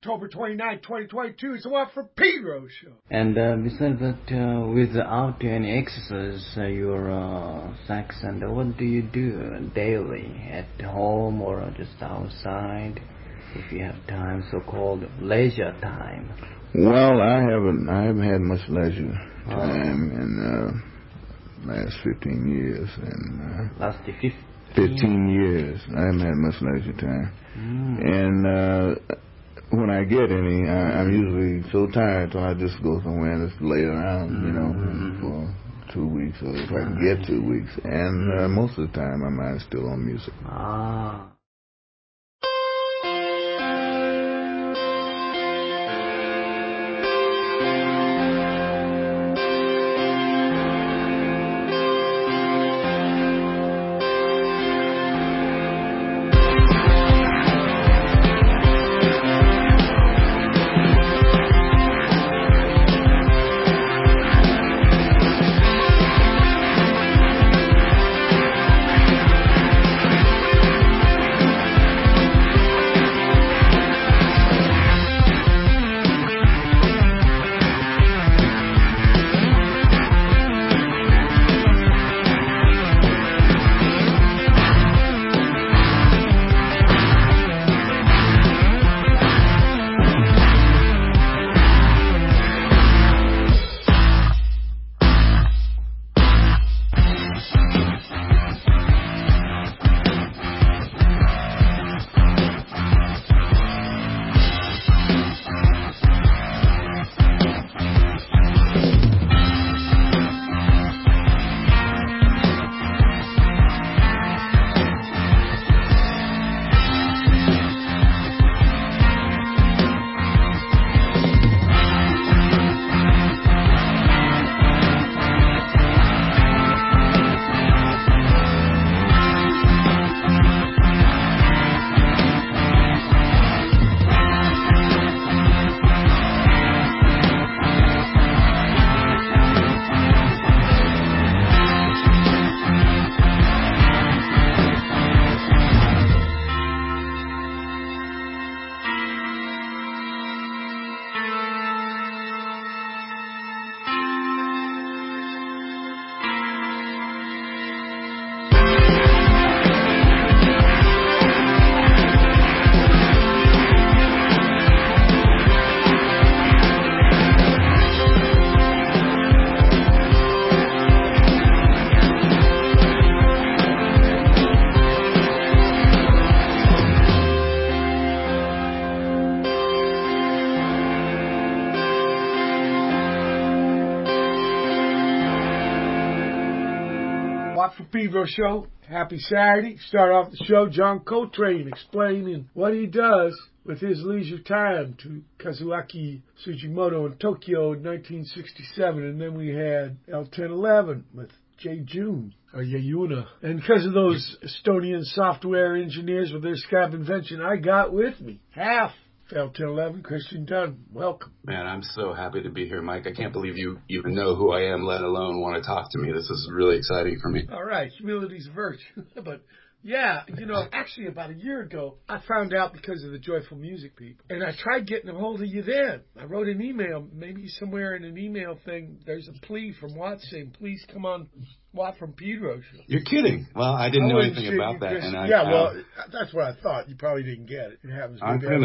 October 29, 2022. It's the Watt from Pedro show. And besides that, without any exercise, your sex, and what do you do daily at home or just outside? If you have time, so-called leisure time. Well, I haven't had much leisure time in last 15 years. And last 15 years, I haven't had much leisure time. And when I get any, I'm usually so tired, so I just go somewhere and just lay around, for 2 weeks, or if I can get 2 weeks. And most of the time, my mind's still on music. Watt from Pedro show. Happy Saturday. Start off the show, John Coltrane explaining what he does with his leisure time to Kazuaki Sugimoto in Tokyo in 1967. And then we had L1011 with Jay June, or Yayuna. And because of those Estonian software engineers with their Scab invention, I got with me half L1011, Christian Dunn. Welcome. Man, I'm so happy to be here, Mike. I can't believe you even know who I am, let alone want to talk to me. This is really exciting for me. All right. Humility's a virtue. But yeah, actually about a year ago, I found out because of the Joyful Music people. And I tried getting a hold of you then. I wrote an email, maybe somewhere in an email thing, there's a plea from Watt saying, please come on Watt from Pedro show. You're kidding. Well, I didn't know anything about that. That's what I thought. You probably didn't get it. It happens I'm in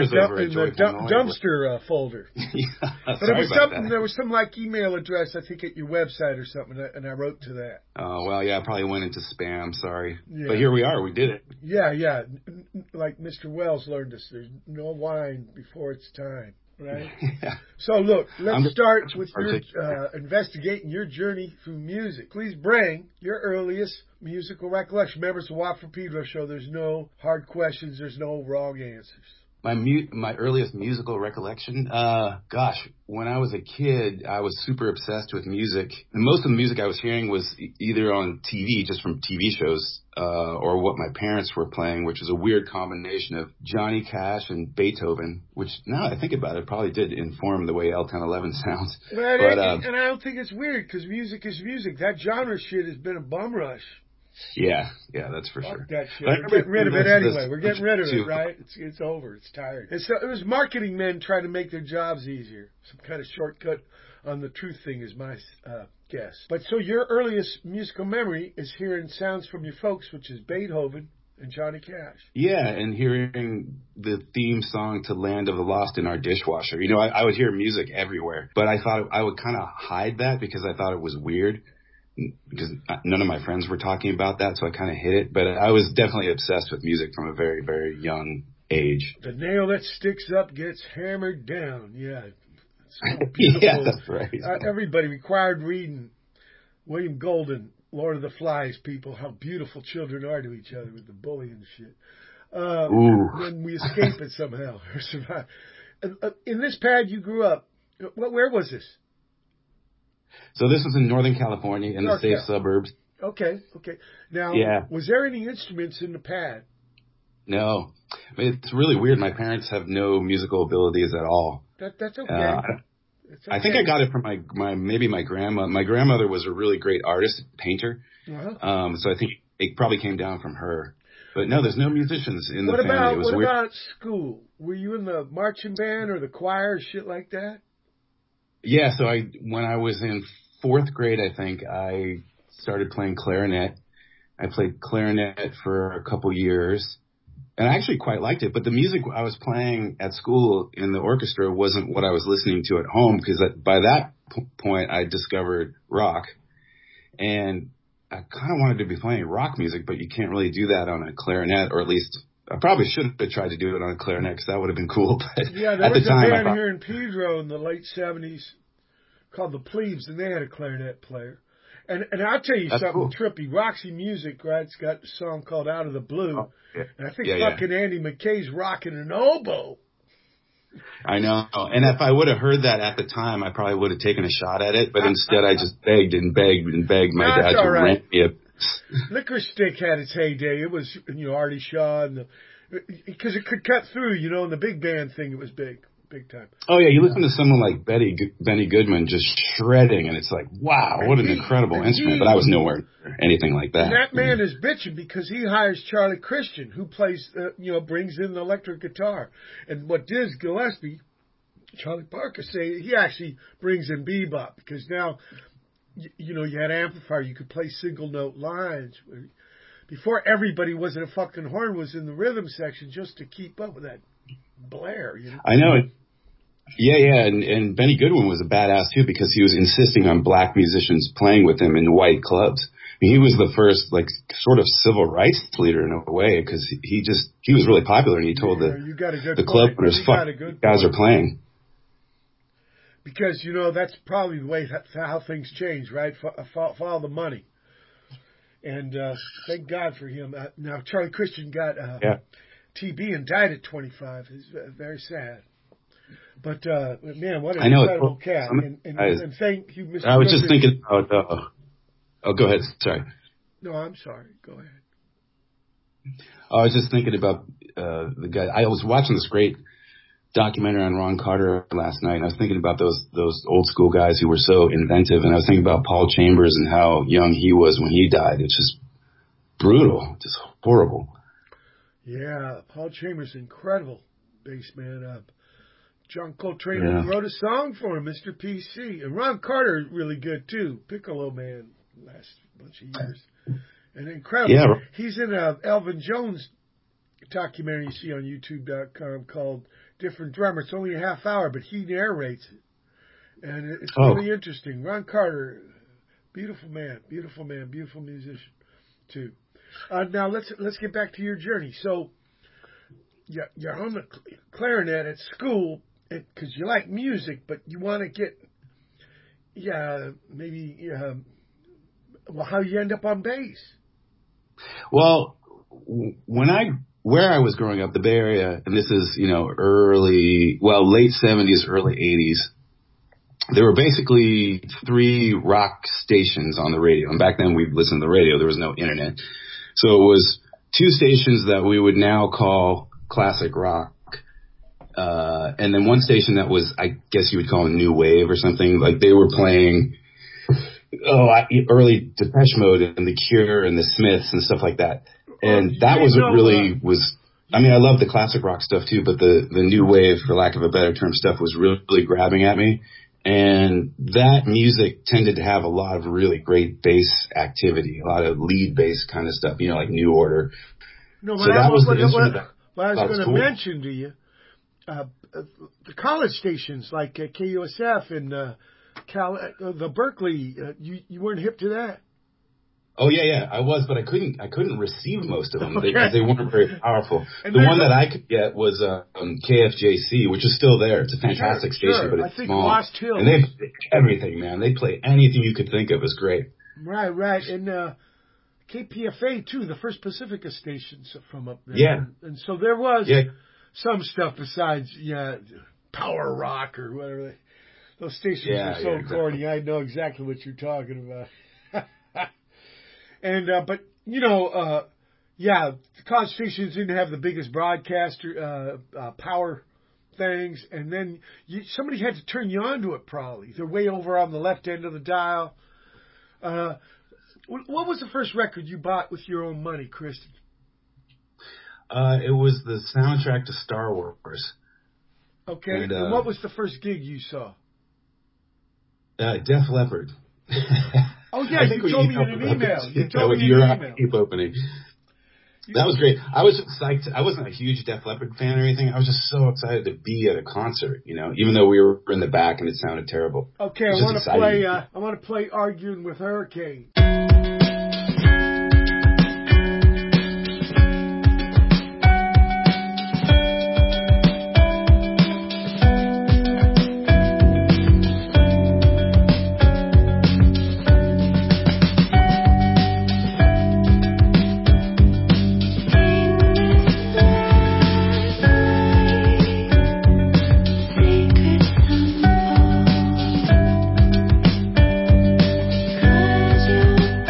the dumpster folder. Yeah, but it was something, there was some like email address, I think, at your website or something, and I wrote to that. Oh, well, yeah, I probably went into spam. Sorry. Yeah. But here we are. We did it. Yeah. Like Mr. Wells learned us, there's no wine before it's time. Right? Yeah. So look, let's start with your investigating your journey through music. Please bring your earliest musical recollection. Remember, it's a Watt from Pedro show. There's no hard questions. There's no wrong answers. My earliest musical recollection, when I was a kid, I was super obsessed with music. And most of the music I was hearing was either on TV, just from TV shows, or what my parents were playing, which was a weird combination of Johnny Cash and Beethoven, which now I think about it, probably did inform the way L1011 sounds. And I don't think it's weird, because music is music. That genre shit has been a bum rush Yeah, that's for Fuck sure. that shit. We're getting rid of it anyway. We're getting rid of it, right? It's over. It's tired. And so it was marketing men trying to make their jobs easier. Some kind of shortcut on the truth thing is my guess. But so your earliest musical memory is hearing sounds from your folks, which is Beethoven and Johnny Cash. Yeah, and hearing the theme song to Land of the Lost in our dishwasher. You know, I would hear music everywhere, but I thought I would kind of hide that because I thought it was weird. Because none of my friends were talking about that, so I kind of hid it. But I was definitely obsessed with music from a very, very young age. The nail that sticks up gets hammered down. Yeah. So beautiful. Yeah, that's right. Everybody required reading William Golden, Lord of the Flies, people, how beautiful children are to each other with the bullying shit. When we escape it somehow or survive. In this pad you grew up, where was this? So this was in Northern California in the safe suburbs. Okay. Now, was there any instruments in the pad? No. I mean, it's really weird. My parents have no musical abilities at all. That's okay. I think I got it from my grandma. My grandmother was a really great artist, painter. Uh-huh. So I think it probably came down from her. But no, there's no musicians in the family. What about school? Were you in the marching band or the choir, shit like that? Yeah, so when I was in 4th grade, I think, I started playing clarinet. I played clarinet for a couple years, and I actually quite liked it. But the music I was playing at school in the orchestra wasn't what I was listening to at home, because by that point I discovered rock, and I kind of wanted to be playing rock music, but you can't really do that on a clarinet, or at least I probably should have tried to do it on a clarinet because that would have been cool. But yeah, there was a band here in Pedro in the late 70s called the Plebes, and they had a clarinet player. And I'll tell you something cool. Trippy. Roxy Music, right? It's got a song called Out of the Blue. Oh, yeah. And I think fucking Andy McKay's rocking an oboe. I know. And if I would have heard that at the time, I probably would have taken a shot at it. But instead, I just begged and begged and begged my dad to rent me a... Licorice Stick had its heyday. It was, Artie Shaw, and because it could cut through, in the big band thing, it was big time. Oh yeah, you listen to someone like Benny Goodman just shredding, and it's like, wow, what an incredible instrument. But I was nowhere near anything like that. And that man is bitching because he hires Charlie Christian, who plays, brings in the electric guitar. And what Diz Gillespie, Charlie Parker, say he actually brings in bebop, because now, you had amplifier, you could play single note lines. Before, everybody was in a fucking horn was in the rhythm section just to keep up with that blare. I know it. Yeah, and Benny Goodwin was a badass too, because he was insisting on black musicians playing with him in white clubs. I mean, he was the first, sort of civil rights leader in a way, because he was really popular, and he told the club owners, fuck, guys are playing. Because, that's probably the way how things change, right? Follow the money. And thank God for him. Now, Charlie Christian got TB and died at 25. It's very sad. But, man, what an incredible cat. And thank you, Mr. I was just thinking about... go ahead. Sorry. No, I'm sorry. Go ahead. I was just thinking about the guy. I was watching this great documentary on Ron Carter last night, and I was thinking about those old school guys who were so inventive, and I was thinking about Paul Chambers and how young he was when he died. It's just brutal, just horrible. Yeah, Paul Chambers, incredible bass man. John Coltrane wrote a song for him, Mr. PC. And Ron Carter, really good too. Piccolo man, last bunch of years. And incredible. Yeah. He's in a Elvin Jones documentary you see on YouTube.com called Different Drummer. It's only a half hour, but he narrates it. And it's really interesting. Ron Carter, beautiful man, beautiful musician too. Now let's get back to your journey. So you're on the clarinet at school because you like music, but you want to get, how you end up on bass. Well, where I was growing up, the Bay Area, and this is, late 70s, early 80s, there were basically 3 rock stations on the radio. And back then we'd listen to the radio. There was no internet. So it was 2 stations that we would now call classic rock. And then one station that was, I guess you would call new wave or something. Like they were playing, early Depeche Mode and The Cure and the Smiths and stuff like that. And that was what really was. I mean, I love the classic rock stuff too, but the new wave, for lack of a better term, stuff was really grabbing at me. And that music tended to have a lot of really great bass activity, a lot of lead bass kind of stuff, like New Order. No, so that was the instrument what I was going to mention to you, the college stations like KUSF and the Berkeley, you weren't hip to that? Oh yeah, I was, but I couldn't receive most of them because they weren't very powerful. And the one that I could get was KFJC, which is still there. It's a fantastic station, but it's small. Lost Hills. And they play everything, man. They play anything you could think of is great. Right, and KPFA too, the First Pacifica stations from up there. Yeah, and so there was some stuff besides power rock or whatever. Those stations are so corny. I know exactly what you're talking about. And, but, the college stations didn't have the biggest broadcaster, power things. And then somebody had to turn you on to it probably. They're way over on the left end of the dial. What was the first record you bought with your own money, Kristen? It was the soundtrack to Star Wars. Okay. And what was the first gig you saw? Def Leppard. Oh, yeah, you told me in an email. You told me in an email. Keep opening. That was great. I was just psyched. I wasn't a huge Def Leppard fan or anything. I was just so excited to be at a concert, even though we were in the back and it sounded terrible. Okay, I want to play Arguing with Hurricane. You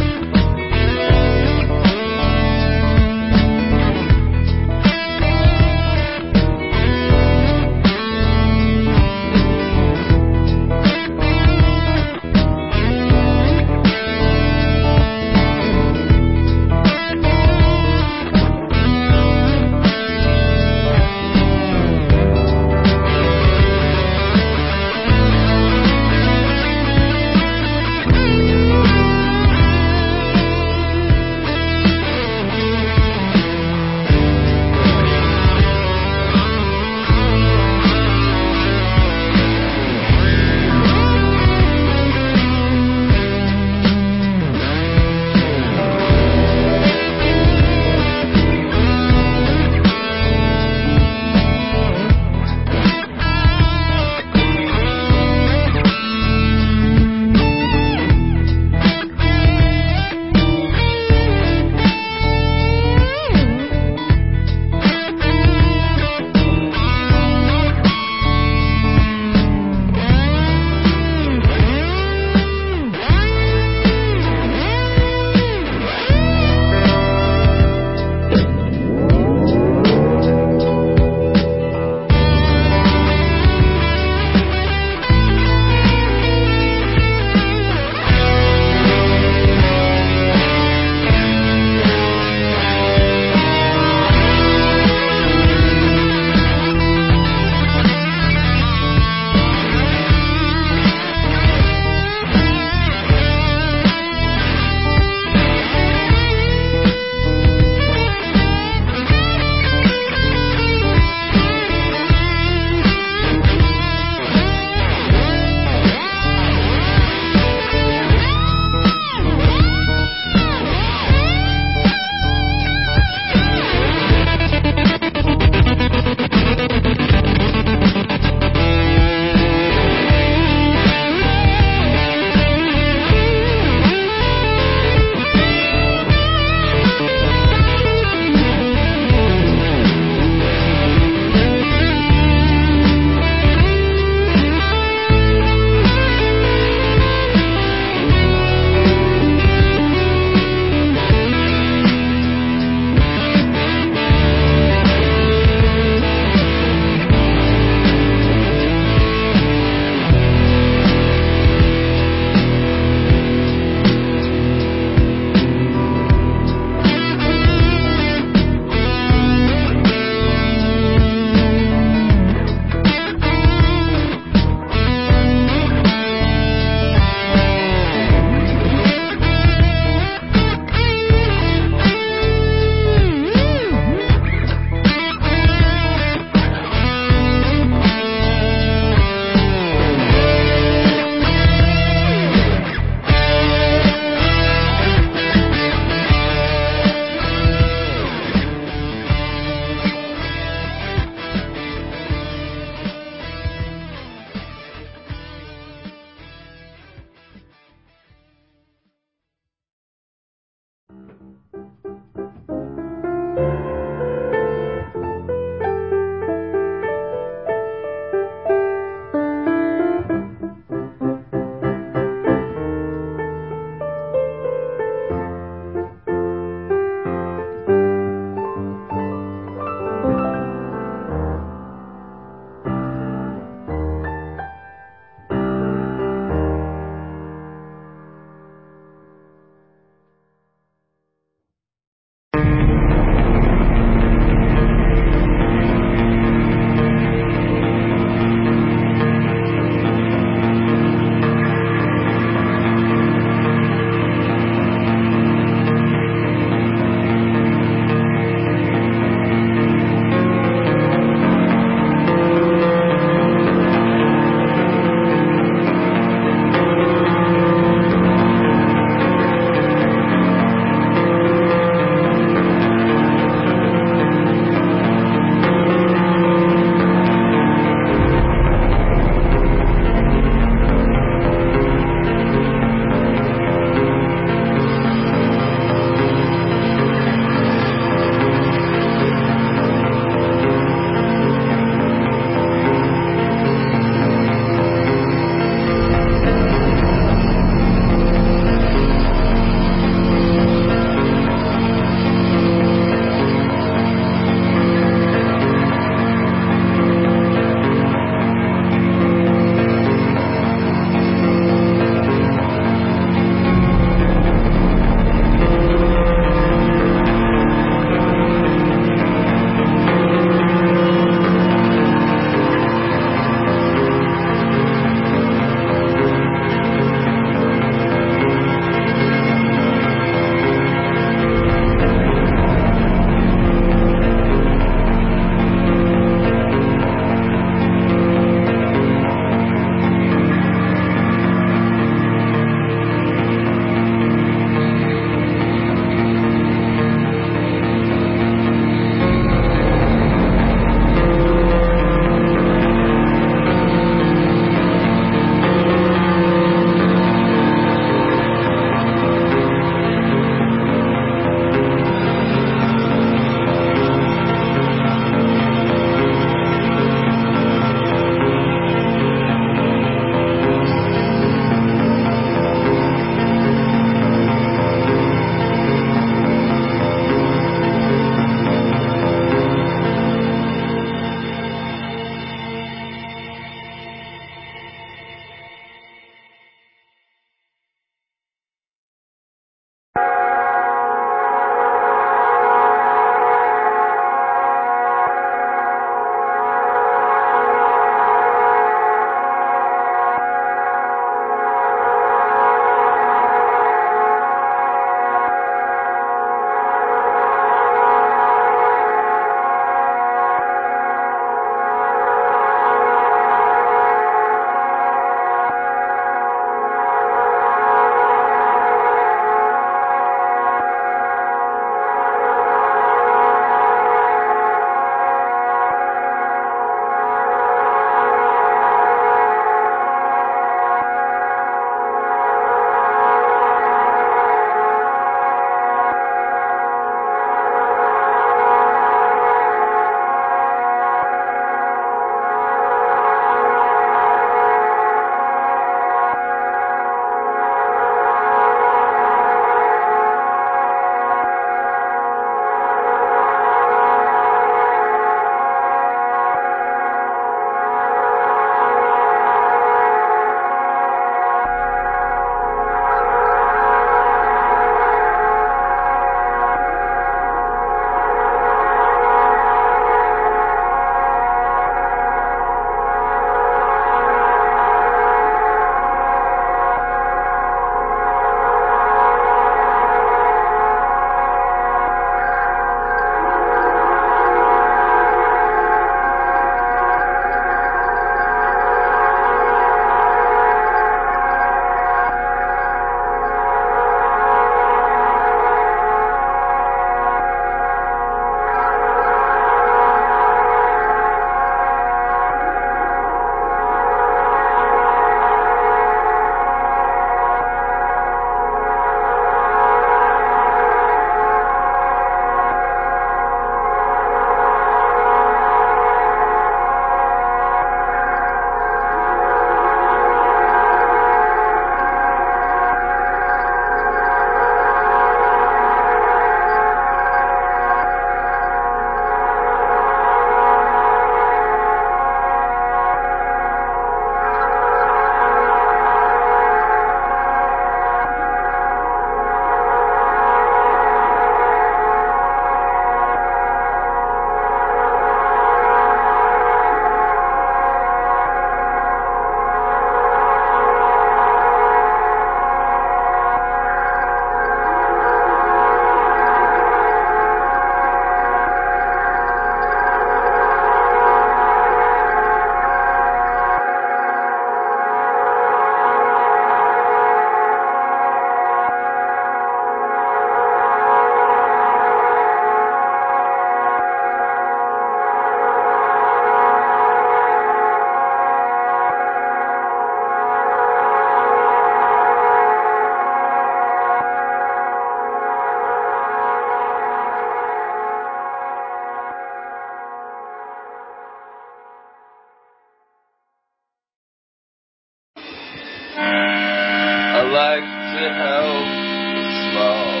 like to help the small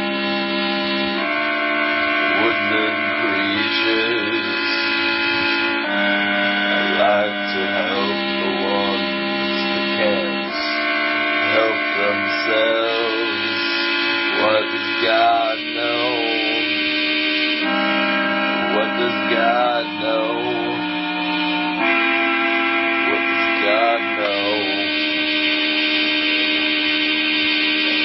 woodland creatures. I like to help the ones that can't help themselves. What does God know? What does God know? What does God know?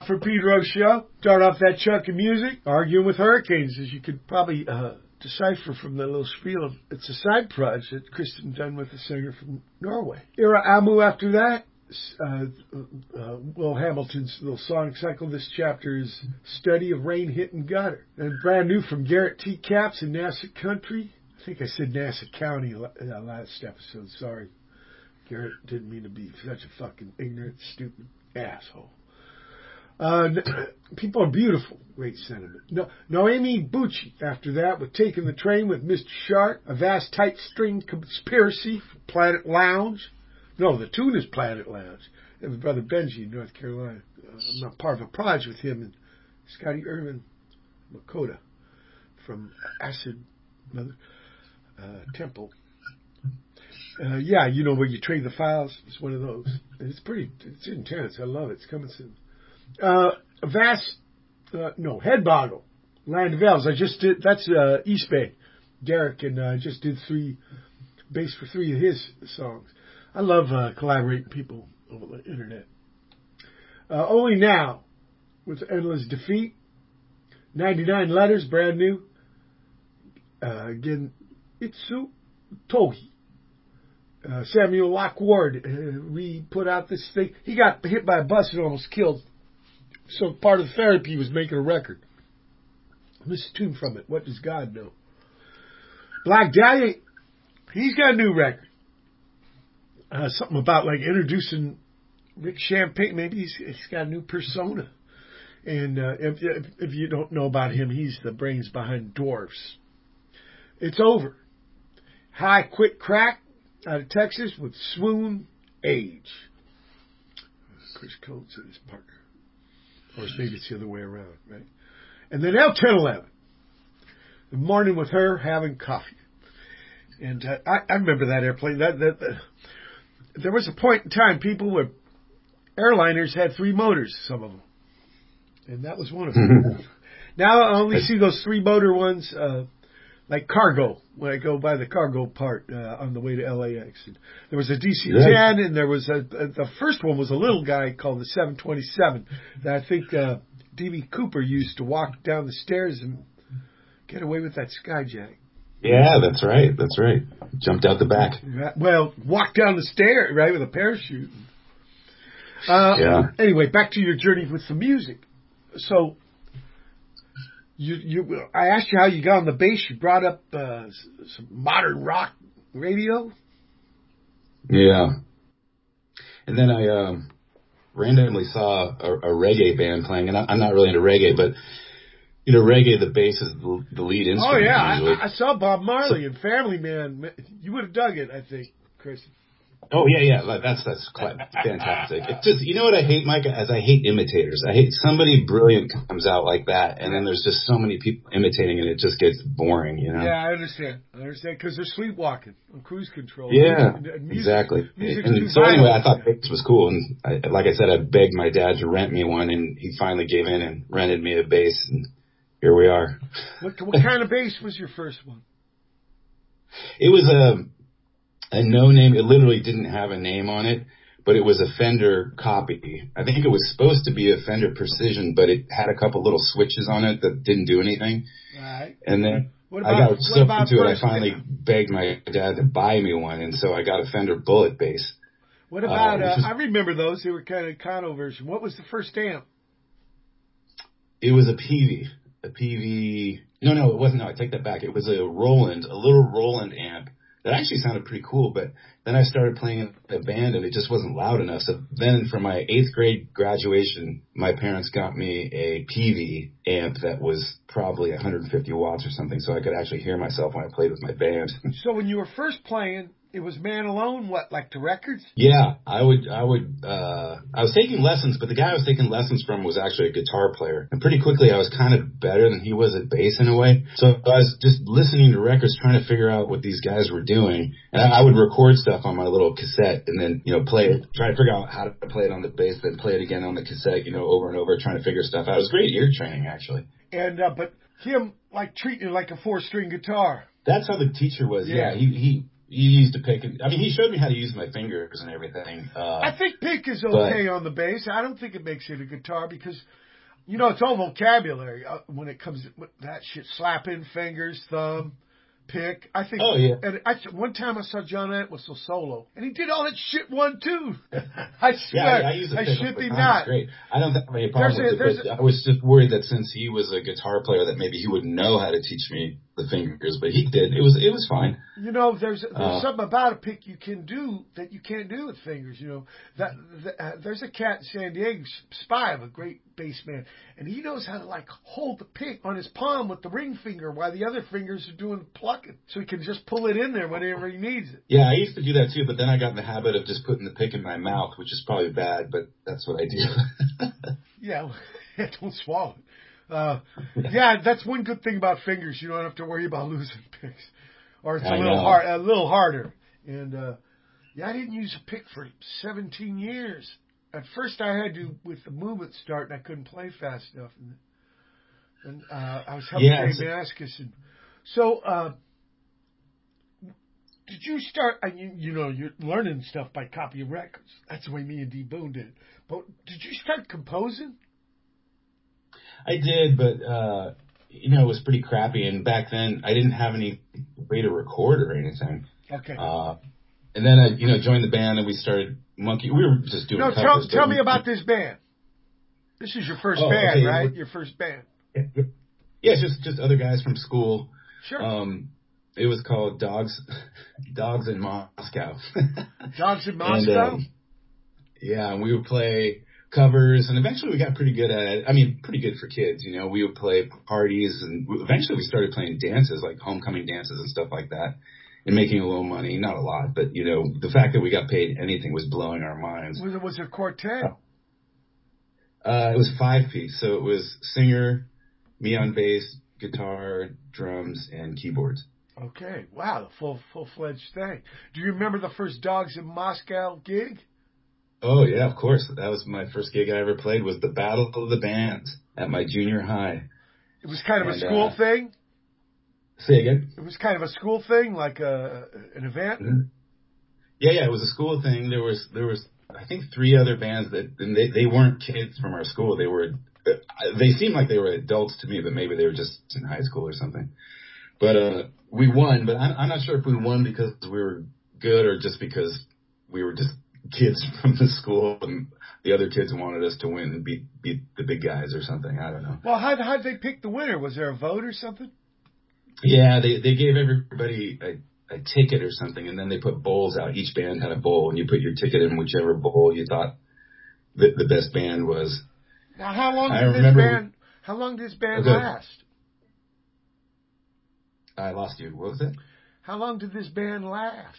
for Pedro show. Start off that chunk of music, Arguing with Hurricanes, as you could probably decipher from the little spiel. It's a side project that Kristen done with a singer from Norway. Ira Amu after that. Will Hamilton's little song cycle. This chapter is Study of Rain Hitting Gutter. And brand new from Garrett T. Capps in Nassau Country. I think I said Nassau County last episode. Sorry. Garrett didn't mean to be such a fucking ignorant, stupid asshole. People are beautiful. Great sentiment. Noemi Bucci after that with Taking the Train with Mr. Shark. A Vast Tight String Conspiracy from Planet Lounge. No, the tune is Planet Lounge. And with Brother Benji in North Carolina. I'm not part of a project with him and Scotty Irvin Makota from Acid Temple. Yeah, you know where you trade the files. It's one of those. It's intense. I love it. It's coming soon. Headboggle. Land of Elves. I just did, that's East Bay. Derek, and I just did bass for 3 of his songs. I love collaborating people over the internet. Only Now with Endless Defeat. 99 Letters, brand new. Again, Itsu Tohi. Samuel Lockward put out this thing. He got hit by a bus and almost killed. So part of the therapy was making a record. This is a tune from it. What Does God Know? Black Dahlia, he's got a new record. Something about like introducing Rick Champagne. Maybe he's got a new persona. And if you don't know about him, he's the brains behind Dwarfs. It's Over. High Quick Crack out of Texas with Swoon Age. Chris Coates and his partner. Or maybe it's the other way around, right? And then L1011. The Morning with Her, Having Coffee. And I remember that airplane. There was a point in time airliners had 3 motors, some of them. And that was one of them. Now I only see those 3-motor ones like cargo, when I go by the cargo part on the way to LAX. And there was a DC-10, and there was the first one was a little guy called the 727 that I think D.B. Cooper used to walk down the stairs and get away with that skyjack. Yeah, that's right. Jumped out the back. Well, walked down the stair, right, with a parachute. Anyway, back to your journey with the music. So, I asked you how you got on the bass. You brought up some modern rock radio. Yeah. And then I randomly saw a reggae band playing, and I'm not really into reggae, but you know, reggae, the bass is the lead instrument. Oh yeah, I saw Bob Marley and Family Man. You would have dug it, I think, Chris. Oh yeah, that's fantastic. It's just, you know what I hate, Mike? I hate imitators. I hate somebody brilliant comes out like that, and then there's just so many people imitating, and it just gets boring, you know? Yeah, I understand, because they're sleepwalking on cruise control. Yeah, exactly. And so anyway, I thought bass was cool, and like I said, I begged my dad to rent me one, and he finally gave in and rented me a bass, and here we are. What kind of bass was your first one? It was a no name. It literally didn't have a name on it, but it was a Fender copy. I think it was supposed to be a Fender Precision, but it had a couple little switches on it that didn't do anything. Right. And then I got so into it, I finally begged my dad to buy me one, and so I got a Fender Bullet bass. What about, I remember those. They were kind of Kano version. What was the first amp? It was a PV. No, it wasn't. No, I take that back. It was a little Roland amp. That actually sounded pretty cool, but then I started playing in a band and it just wasn't loud enough. So then for my 8th grade graduation, my parents got me a PV amp that was probably 150 watts or something, so I could actually hear myself when I played with my band. So when you were first playing, it was Man Alone, like the records? Yeah, I was taking lessons, but the guy I was taking lessons from was actually a guitar player. And pretty quickly I was kind of better than he was at bass in a way. So I was just listening to records, trying to figure out what these guys were doing. And I would record stuff on my little cassette and then, play it, try to figure out how to play it on the bass, then play it again on the cassette, over and over, trying to figure stuff out. It was great ear training, actually. And, but him, treating it like a 4-string guitar. That's how the teacher was, yeah. He you used to pick. I mean, he showed me how to use my fingers and everything. I think pick is okay on the bass. I don't think it makes it a guitar because, it's all vocabulary when it comes to that shit. Slapping fingers, thumb, pick. I think. Oh yeah. And one time I saw John Entwistle solo, and he did all that shit one too. I swear. I use a pick. Should be It's not. great. I don't have any problem with it, but I was just worried that since he was a guitar player, that maybe he wouldn't know how to teach me the fingers, but he did. It was fine. There's something about a pick you can do that you can't do with fingers. There's a cat in San Diego, Spy, a great bass man, and he knows how to hold the pick on his palm with the ring finger while the other fingers are doing the plucking, so he can just pull it in there whenever he needs it. Yeah, I used to do that too, but then I got in the habit of just putting the pick in my mouth, which is probably bad, but that's what I do. Yeah, don't swallow it. Yeah, that's one good thing about fingers. You don't have to worry about losing picks, or it's a little harder. And I didn't use a pick for 17 years. At first, I had to with the movement start, and I couldn't play fast enough. And I was helping Dave Maskus. And so, did you start? You're learning stuff by copying records. That's the way me and D Boone did. But did you start composing? I did, but it was pretty crappy. And back then, I didn't have any way to record or anything. Okay. And then I, joined the band and we started monkey. We were just doing. No, tell me about this band. This is your first band, right? Your first band. Yeah, just other guys from school. Sure. It was called Dogs in Moscow. Dogs in Moscow. And we would play covers, and eventually we got pretty good at it. I mean, pretty good for kids, We would play parties, and eventually we started playing dances, like homecoming dances and stuff like that, and making a little money. Not a lot, but, the fact that we got paid anything was blowing our minds. Was it a quartet? It was 5-piece, so it was singer, me on bass, guitar, drums, and keyboards. Okay, wow, the full-fledged thing. Do you remember the first Dogs in Moscow gig? Oh, yeah, of course. That was my first gig I ever played, was the Battle of the Bands at my junior high. It was kind of a school thing? Say again? It was kind of a school thing, like an event? Mm-hmm. Yeah, it was a school thing. There was I think 3 other bands and they weren't kids from our school. They seemed like they were adults to me, but maybe they were just in high school or something. But we won, but I'm not sure if we won because we were good or just because we were just kids from the school and the other kids wanted us to win and beat the big guys or something. I don't know. Well, how'd they pick the winner? Was there a vote or something? Yeah, they gave everybody a ticket or something, and then they put bowls out. Each band had a bowl, and you put your ticket in whichever bowl you thought the best band was. Now, how long did this band last? I lost you. What was it? How long did this band last?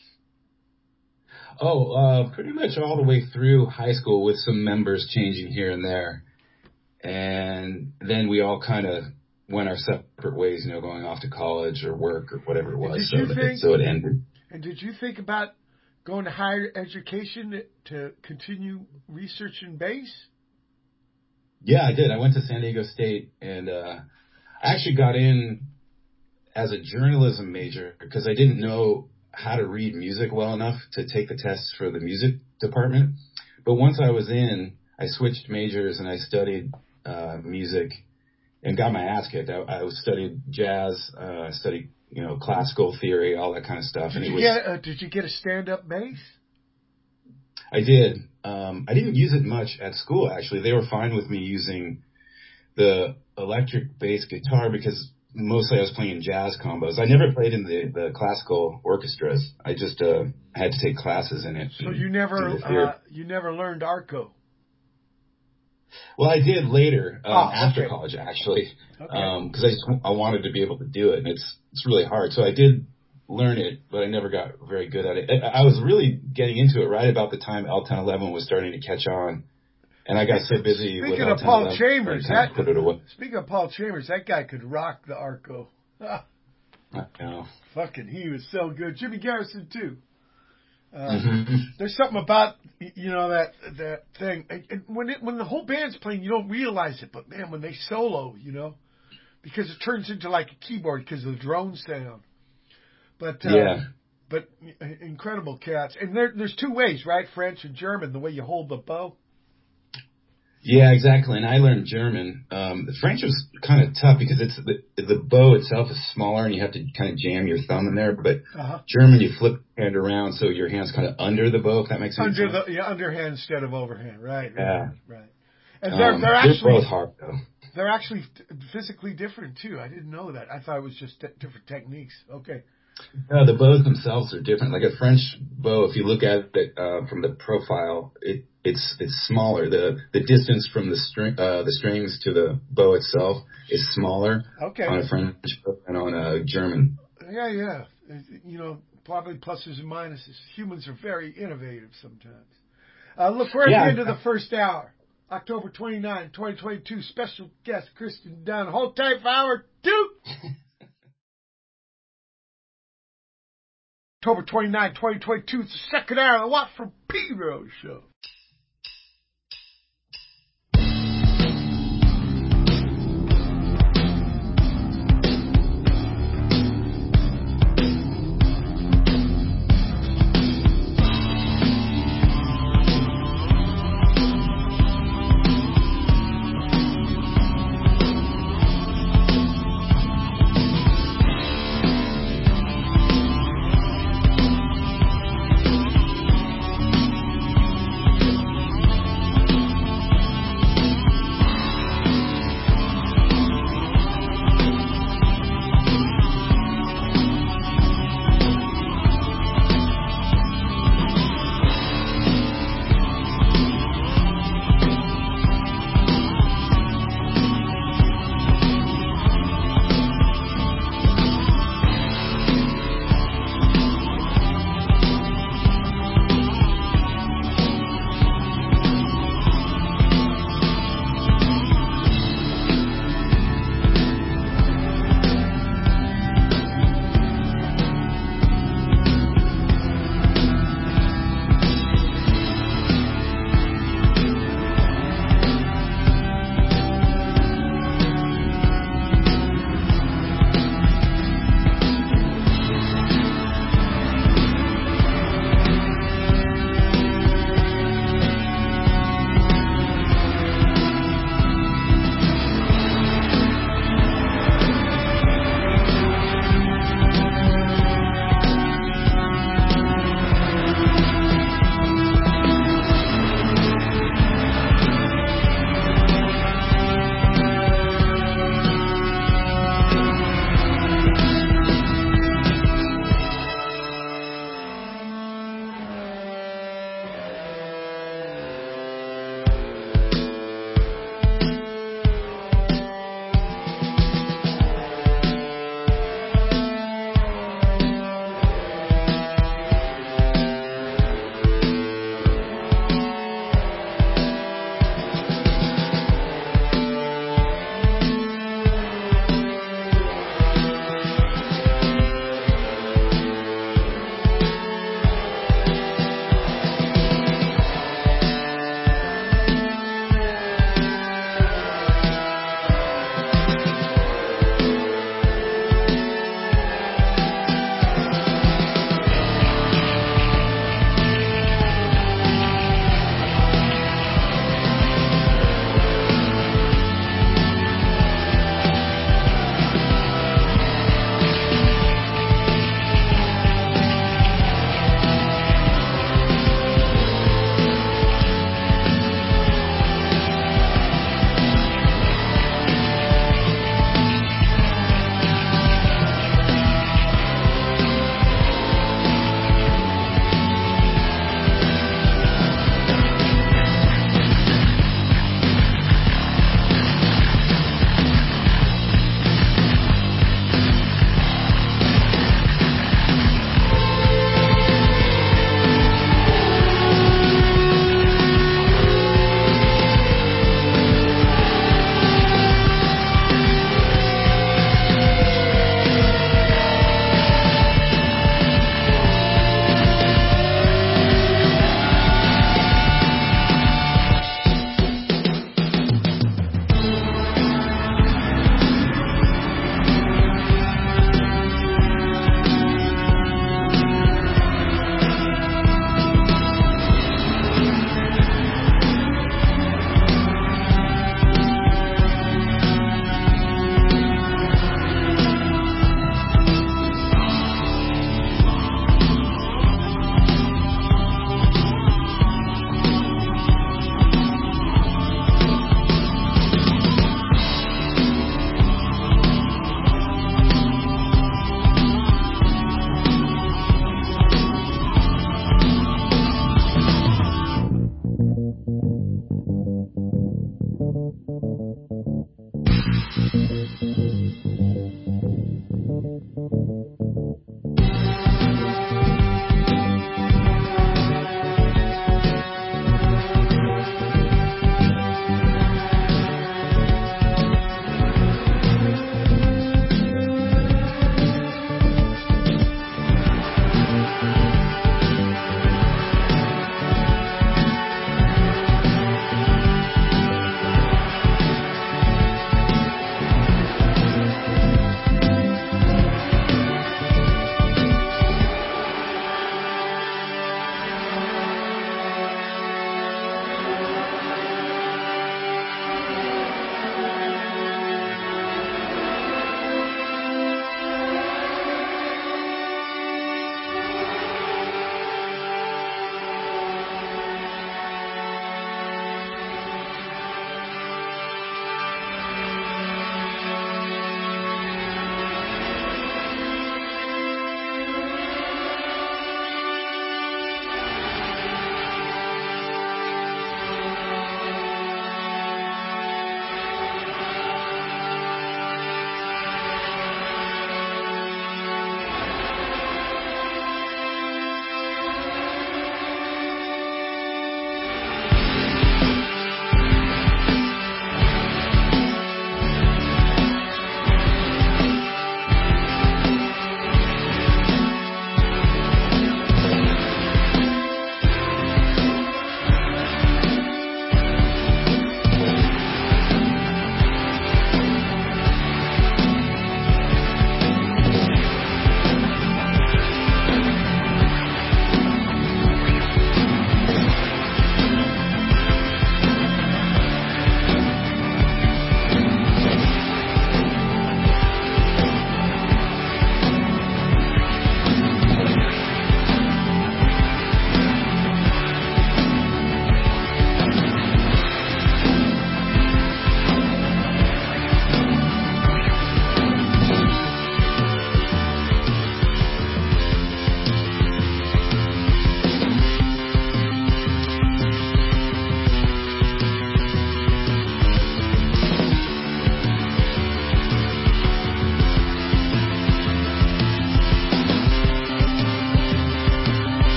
Pretty much all the way through high school with some members changing here and there. And then we all kind of went our separate ways, going off to college or work or whatever it was. So it ended. And did you think about going to higher education to continue researching bass? Yeah, I did. I went to San Diego State and I actually got in as a journalism major because I didn't know how to read music well enough to take the tests for the music department. But once I was in, I switched majors and I studied music and got my ass kicked. I studied jazz, I studied, classical theory, all that kind of stuff. Did you get a stand-up bass? I did. I didn't use it much at school, actually. They were fine with me using the electric bass guitar because mostly I was playing jazz combos. I never played in the classical orchestras. I just had to take classes in it. So you never learned arco? Well, I did later after college, actually, because I wanted to be able to do it, and it's really hard. So I did learn it, but I never got very good at it. I was really getting into it right about the time L1011 was starting to catch on. And I got so busy with Speaking of Paul Chambers, put it away. Speaking of Paul Chambers, that guy could rock the arco. I know. Fucking, he was so good. Jimmy Garrison too. Mm-hmm. There's something about that thing. And when the whole band's playing, you don't realize it, but man, when they solo, because it turns into like a keyboard because of the drone sound. But but incredible cats. And there's two ways, right? French and German, the way you hold the bow. Yeah, exactly. And I learned German. The French was kind of tough because it's the bow itself is smaller and you have to kind of jam your thumb in there. But German, you flip your hand around so your hand's kind of under the bow, if that makes sense. Underhand instead of overhand, right? Yeah. Right. And they're actually both hard though. They're actually physically different too. I didn't know that. I thought it was just different techniques. Okay. No, the bows themselves are different. Like a French bow, if you look at it from the profile, it's smaller. The distance from the strings to the bow itself is smaller on a French bow than on a German. Yeah. Probably pluses and minuses. Humans are very innovative sometimes. Look, we're at the end of the first hour. October 29, 2022. Special guest Kristen Dunn. Hold tight for hour 2. October 29, 2022. It's the second hour of the Watt from Pedro show.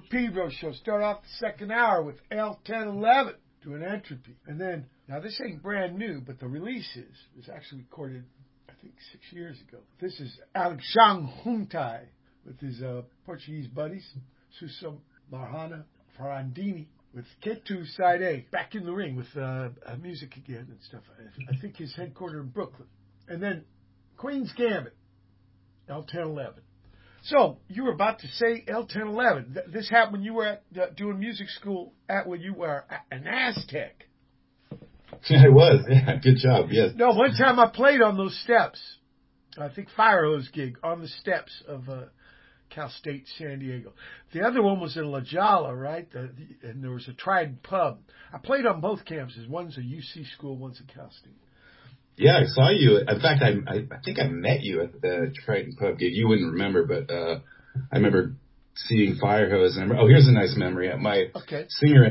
Pedro show. Start off the second hour with L1011 doing Entropy. And then, now this ain't brand new, but the release was actually recorded, I think, 6 years ago. This is Alex Juntai with his Portuguese buddies, Suso Marhana Farandini, with K2 Side A, back in the ring with music again and stuff. I think his headquarters in Brooklyn. And then Queen's Gambit, L1011. So, you were about to say L1011. This happened when you were doing music school when you were an Aztec. Yeah, I was. Yeah, good job. Yes. No, one time I played on those steps. I think Fire Hose gig on the steps of Cal State San Diego. The other one was in La Jolla, right? And there was a Trident pub. I played on both campuses. One's a UC school, one's a Cal State. Yeah, I saw you. In fact, I think I met you at the Triton Pub gig. You wouldn't remember, but I remember seeing Fire Hose. And here's a nice memory. My singer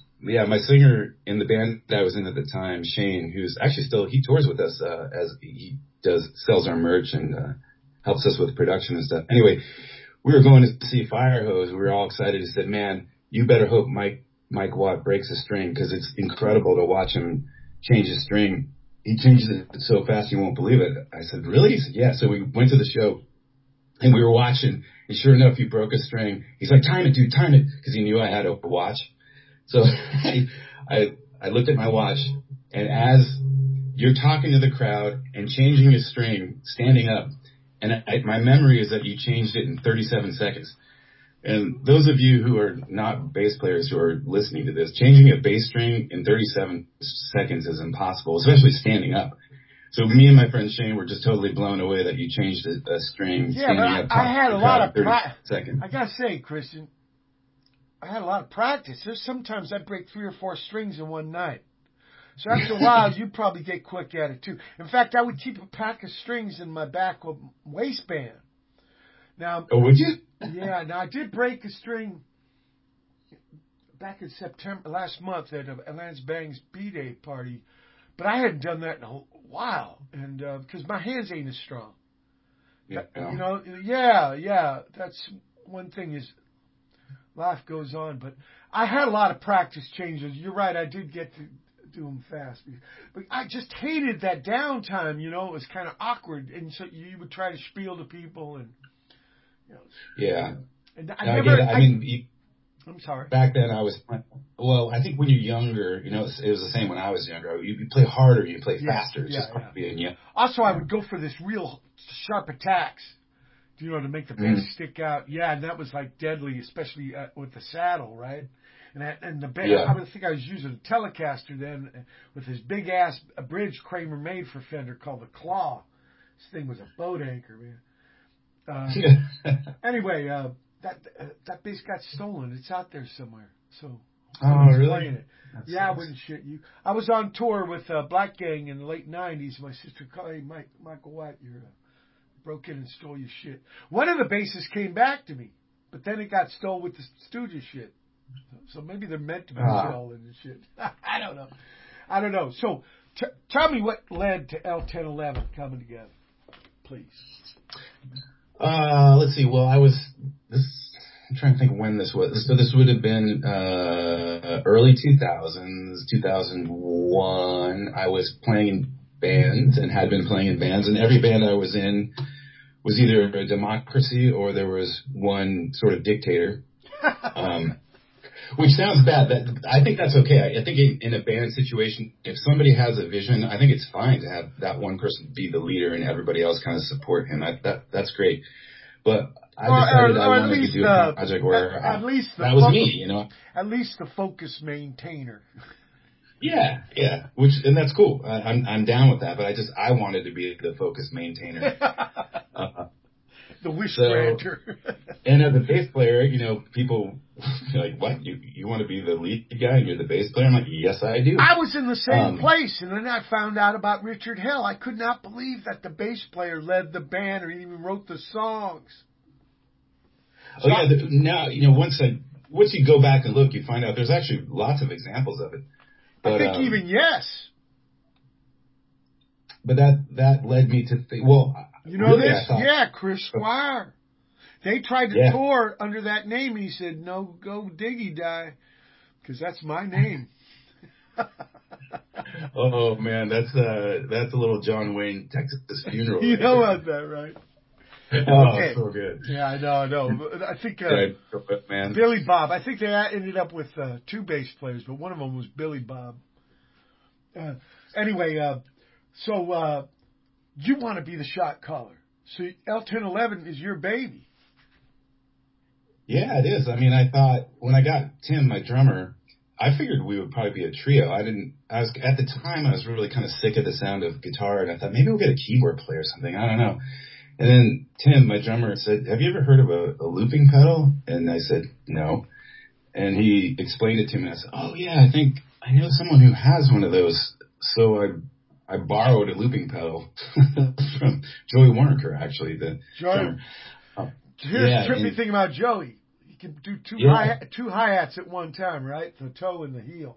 in the band that I was in at the time, Shane, who's actually he tours with us as he sells our merch and helps us with production and stuff. Anyway, we were going to see Fire Hose. We were all excited. He said, "Man, you better hope Mike Watt breaks a string because it's incredible to watch him change his string. He changes it so fast you won't believe it." I said, "Really?" He said, "Yeah." So we went to the show, and we were watching, and sure enough, he broke a string. He's like, "Time it, dude, time it," because he knew I had a watch. So I looked at my watch, and as you're talking to the crowd and changing his string, standing up, and my memory is that you changed it in 37 seconds. And those of you who are not bass players who are listening to this, changing a bass string in 37 seconds is impossible, especially standing up. So me and my friend Shane were just totally blown away that you changed a string standing up. I had a lot of practice. I gotta say, Christian, I had a lot of practice. There's sometimes I break 3 or 4 strings in one night. So after a while, you probably get quick at it too. In fact, I would keep a pack of strings in my back waistband. Now, would you? Yeah. Now I did break a string back in September last month at Lance Bang's B-Day party, but I hadn't done that in a while, and because my hands ain't as strong. Yeah. You know. Yeah. That's one thing is life goes on, but I had a lot of practice changes. You're right. I did get to do them fast, but I just hated that downtime. You know, it was kind of awkward, and so you would try to spiel to people and. Yeah. And I'm sorry. Back then I think when you're younger, it was the same when I was younger. You play harder, you play faster. It's just being young. Also, I would go for this real sharp attacks, to make the bass stick out. Yeah, and that was like deadly, especially with the saddle, right? And the bass, I would think I was using a Telecaster then with this big ass bridge Kramer made for Fender called the Claw. This thing was a boat anchor, man. Anyway, that bass got stolen. It's out there somewhere. So really? It. I wouldn't shit you. I was on tour with Black Gang in the late '90s. My sister called, "Hey, Michael White, you broke in and stole your shit." One of the basses came back to me, but then it got stolen with the Stooges shit. So maybe they're meant to be stolen and shit. I don't know. So tell me what led to L1011 coming together, please. Let's see. Well, I'm trying to think when this was. So this would have been early 2000s, 2001. I was playing in bands and had been playing in bands, and every band I was in was either a democracy or there was one sort of dictator. Which sounds bad. I think that's okay. I think in a band situation, if somebody has a vision, I think it's fine to have that one person be the leader and everybody else kind of support him. That's great. But I decided I wanted to do a project where that was me, At least the focus maintainer. Yeah. And that's cool. I'm down with that. But I wanted to be the focus maintainer. The wish granter. And as a bass player, people are like, "What? You want to be the lead guy and you're the bass player?" I'm like, "Yes, I do." I was in the same place, and then I found out about Richard Hell. I could not believe that the bass player led the band or even wrote the songs. So now, once you go back and look, you find out there's actually lots of examples of it. But, I think even Yes. But that led me to think, this? Chris Squire. They tried to Yeah. tour under that name, and he said, "No, go Diggy Die, because that's my name." Oh man, that's a little John Wayne Texas funeral. You right know there. about that, right? Oh, Okay. so good. Yeah, I know. But I think Man. Billy Bob. I think they ended up with 2 bass players, but one of them was Billy Bob. Anyway, so you want to be the shot caller. So L1011 is your baby. Yeah, it is. I mean, I thought when I got Tim, my drummer, I figured we would probably be a trio. At the time, I was really kind of sick of the sound of guitar, and I thought maybe we'll get a keyboard player or something. I don't know. And then Tim, my drummer, said, "Have you ever heard of a looping pedal?" And I said, "No." And he explained it to me, and I said, "Oh yeah, I think I know someone who has one of those." So I borrowed a looping pedal from Joey Warnaker, actually, the drummer. Here's the trippy thing about Joey. He can do two hi-hats at one time, right? The toe and the heel.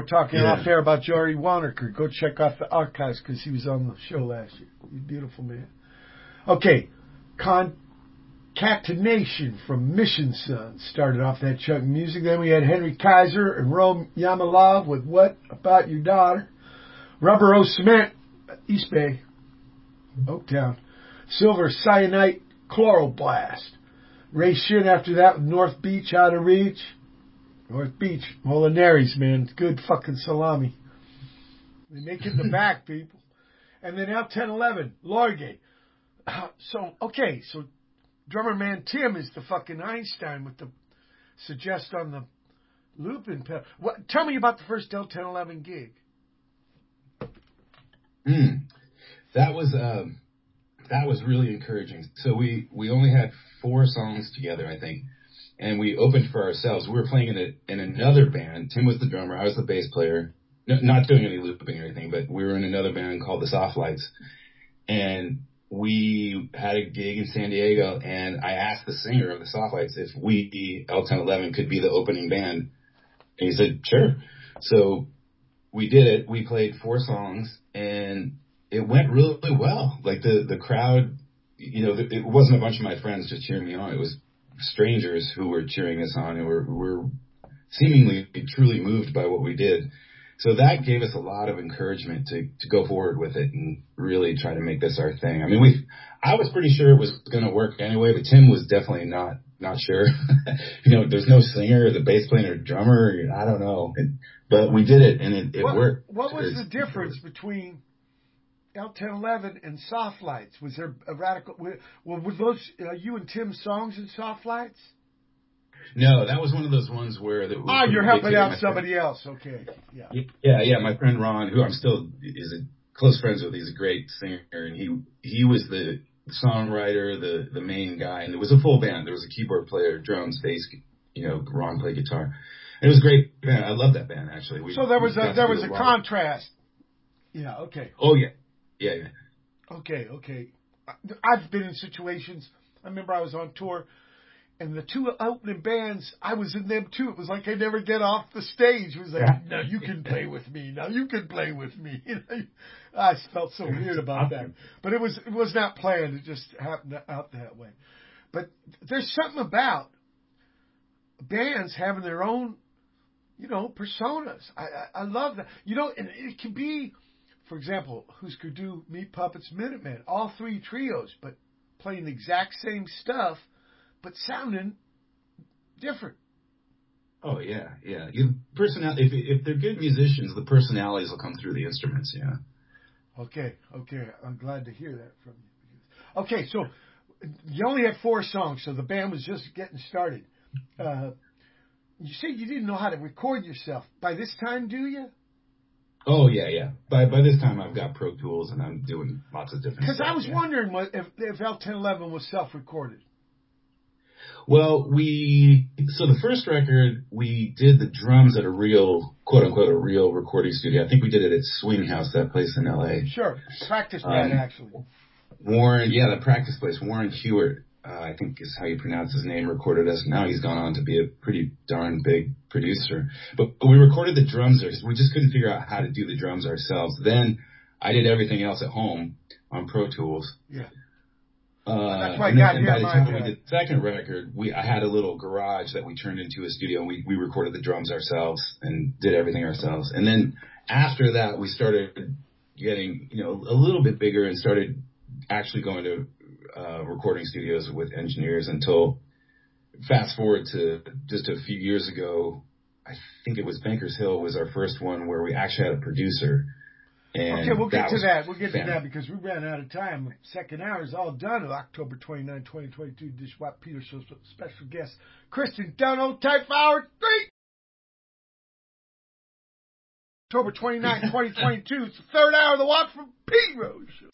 were talking off air about Jory Wanaker. Go check out the archives because he was on the show last year. He's a beautiful man. Okay, Concatenation from Mission Sun started off that chunk of music. Then we had Henry Kaiser and Rome Yamalov with What About Your Daughter. Rubber O Cement, East Bay, Oaktown. Silver Cyanite Chloroblast. Ray Shin after that with North Beach, Out of Reach. North Beach, Molinari's, man. Good fucking salami. They make it in the back, people. And then L1011, Lorgate. So drummer man Tim is the fucking Einstein with the suggest on the looping pedal. Tell me about the first L1011 gig. That was really encouraging. So we only had 4 songs together, I think, and we opened for ourselves. We were playing in another band. Tim was the drummer, I was the bass player. No, not doing any looping or anything, but we were in another band called the Soft Lights, and we had a gig in San Diego, and I asked the singer of the Soft Lights if we, L1011, could be the opening band, and he said, sure. So we did it. We played 4 songs, and it went really, really well. Like the crowd, it wasn't a bunch of my friends just cheering me on. It was strangers who were cheering us on and were seemingly truly moved by what we did. So that gave us a lot of encouragement to go forward with it and really try to make this our thing. I mean, I was pretty sure it was going to work anyway, but Tim was definitely not sure. There's no singer, the bass player, or drummer. I don't know, but we did it, and it worked. What was the difference between L1011 and Soft Lights? Was there a radical? Were those you and Tim's songs in Soft Lights? No, that was one of those ones where you're helping out somebody else. Okay, yeah. My friend Ron, who I'm still is close friends with, he's a great singer, and he was the songwriter, the main guy, and it was a full band. There was a keyboard player, drums, bass. Ron played guitar. And it was a great band. I love that band actually. So there was a contrast. Yeah. Okay. Oh yeah. Okay. I've been in situations. I remember I was on tour, and the 2 opening bands, I was in them too. It was like I never get off the stage. It was like, now you can play with me. Now you can play with me. I felt so weird about that. But it was not planned. It just happened out that way. But there's something about bands having their own, personas. I love that. And it can be, for example, Who's Could Do, Meat Puppets, Minutemen, all 3 trios, but playing the exact same stuff, but sounding different. Oh yeah. Personality. If they're good musicians, the personalities will come through the instruments. Yeah. Okay. I'm glad to hear that from you. Okay, so you only had 4 songs, so the band was just getting started. You said you didn't know how to record yourself. By this time, do you? Oh yeah. By this time, I've got Pro Tools and I'm doing lots of different stuff. Because I was wondering if L1011 was self-recorded. Well, so the first record, we did the drums at a real, quote unquote, a real recording studio. I think we did it at Swing House, that place in LA. Sure. Practice band, actually. The practice place. Warren Hewitt, I think is how you pronounce his name, recorded us. Now he's gone on to be a pretty darn big producer. But we recorded the drums there. We just couldn't figure out how to do the drums ourselves. Then I did everything else at home on Pro Tools. Yeah. And by the time we did the second record, I had a little garage that we turned into a studio, and we recorded the drums ourselves and did everything ourselves. And then after that, we started getting, a little bit bigger and started actually going to recording studios with engineers until fast forward to just a few years ago. I think it was Bankers Hill was our first one where we actually had a producer. Okay, we'll get to that. We'll get to that because we ran out of time. Second hour is all done. October 29, 2022, Dishwap Peter Show special guest, Kristen Dunno, type hour 3. October 29, 2022. It's the third hour of the Watt from Pedro Show.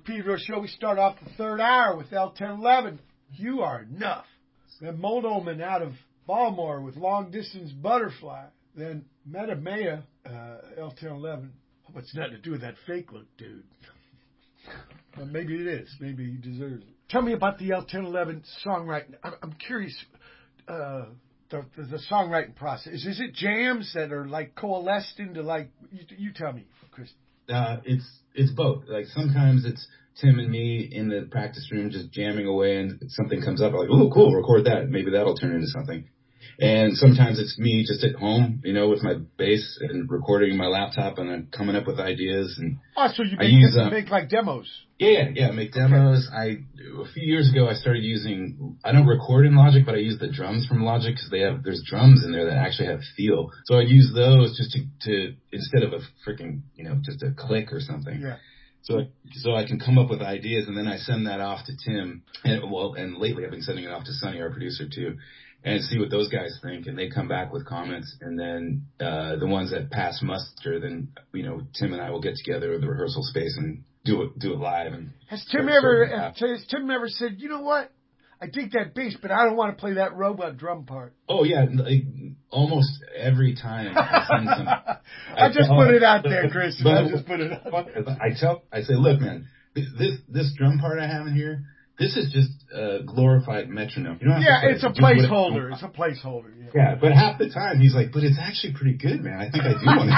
Pedro Show. We start off the third hour with L1011. You Are Enough. Then Mold Omen out of Baltimore with Long Distance Butterfly. Then Meta Maya, L1011. Hope it's nothing to do with that fake look, dude. Well, maybe it is. Maybe he deserves it. Tell me about the L1011 songwriting. I'm curious, the songwriting process. Is it jams that are like coalesced into like, you tell me, Chris. It's both. Like sometimes it's Tim and me in the practice room just jamming away and something comes up. I'm like, oh, cool, record that. Maybe that'll turn into something. And sometimes it's me just at home, you know, with my bass and recording my laptop and then coming up with ideas. And so you make like demos. Yeah, make demos. Okay. A few years ago I started using, I don't record in Logic, but I use the drums from Logic because there's drums in there that actually have feel. So I use those just to instead of a freaking, you know, just a click or something. Yeah. So I can come up with ideas and then I send that off to Tim and lately I've been sending it off to Sonny, our producer too. And see what those guys think, and they come back with comments, and then the ones that pass muster, then you know Tim and I will get together in the rehearsal space and do it live. And has Tim ever said, you know what, I dig that bass, but I don't want to play that robot drum part? Oh yeah, like, almost every time I send some. I just put it out there, Chris. I just put it out there. I say, look, man, this drum part I have in here. This is just a glorified metronome. You don't have to it's a placeholder. It's a placeholder. Yeah, but half the time he's like, but it's actually pretty good, man. I think I do want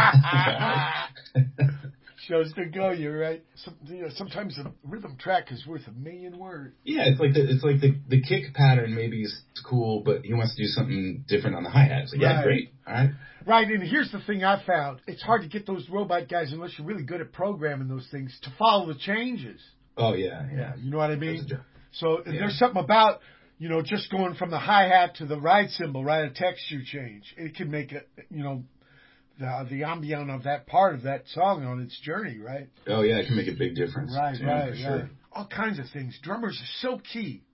to do that. Shows to go, you're right. Sometimes a rhythm track is worth a million words. Yeah, it's like the kick pattern maybe is cool, but he wants to do something different on the hi-hat. So yeah, great. All right. Right, and here's the thing I found. It's hard to get those robot guys, unless you're really good at programming those things, to follow the changes. Oh, yeah. You know what I mean? So there's something about, you know, just going from the hi-hat to the ride cymbal, right? A texture change. It can make it, you know, the ambient of that part of that song on its journey, right? Oh, yeah, it can make a big difference. Right. Sure. All kinds of things. Drummers are so key.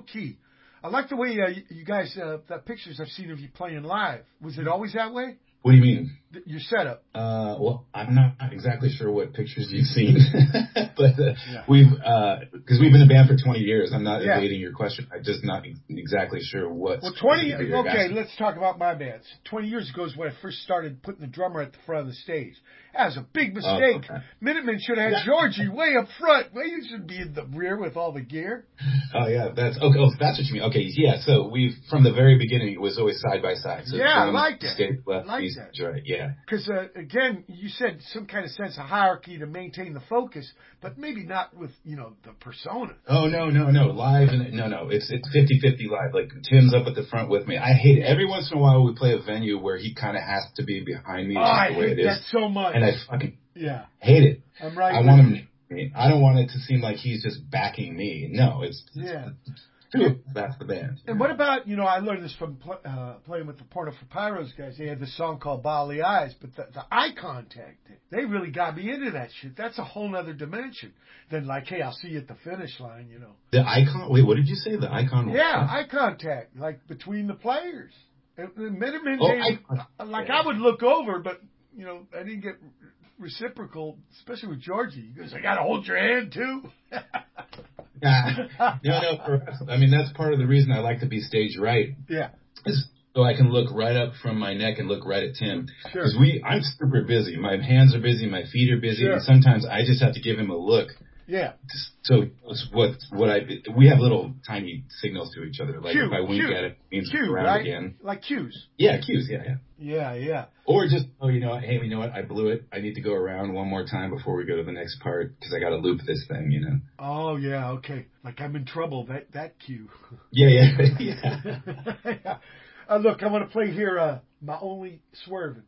I like the way you guys, the pictures I've seen of you playing live. Was it always that way? What do you mean? Your setup. Well, I'm not exactly sure what pictures you've seen, but because we've been a band for 20 years. I'm not evading your question. I'm just not exactly sure what. Well, 20. Okay, let's talk about my bands. 20 years ago is when I first started putting the drummer at the front of the stage. That was a big mistake. Okay. Minutemen should have had Georgie way up front. Well, you should be in the rear with all the gear. Oh yeah, that's okay. Oh, that's what you mean. Okay, yeah. So from the very beginning, it was always side by side. So I like that. Stage left, I like east, that. right. Yeah. Because again, you said some kind of sense of hierarchy to maintain the focus, but maybe not with, you know, the persona. Oh, no. Live, no. It's 50-50 live. Like, Tim's up at the front with me. I hate it. Every once in a while we play a venue where he kind of has to be behind me. I hate that so much. And I fucking hate it. I'm right. I want him. I don't want it to seem like he's just backing me. No, it's that's the band. And what about, you know, I learned this from playing with the Porno for Pyros guys. They had this song called Bodily Eyes, but the eye contact, they really got me into that shit. That's a whole nother dimension than like, hey, I'll see you at the finish line, you know. The icon, wait, what did you say? The icon? Eye contact, like between the players. Minutemen, I would look over, but, you know, I didn't get reciprocal, especially with Georgie. He goes, I got to hold your hand too. No, for us, I mean, that's part of the reason I like to be stage right. Yeah. Is so I can look right up from my neck and look right at Tim. Sure. Because I'm super busy. My hands are busy, my feet are busy, sure. And sometimes I just have to give him a look. Yeah. So we have little tiny signals to each other. Like if I wink at it, it means it's around right? again. Like cues. Yeah, cues. Yeah. Yeah. Or just, you know what? I blew it. I need to go around one more time before we go to the next part because I got to loop this thing, you know. Oh, yeah, okay. Like I'm in trouble, that cue. Yeah. Look, I want to play here My Only Swervin'.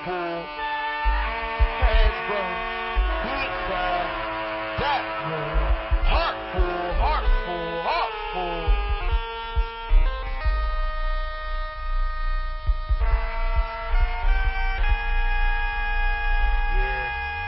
full. Hands full. Feet full. Back full. Heart full. Heart full. Heart full. Yeah.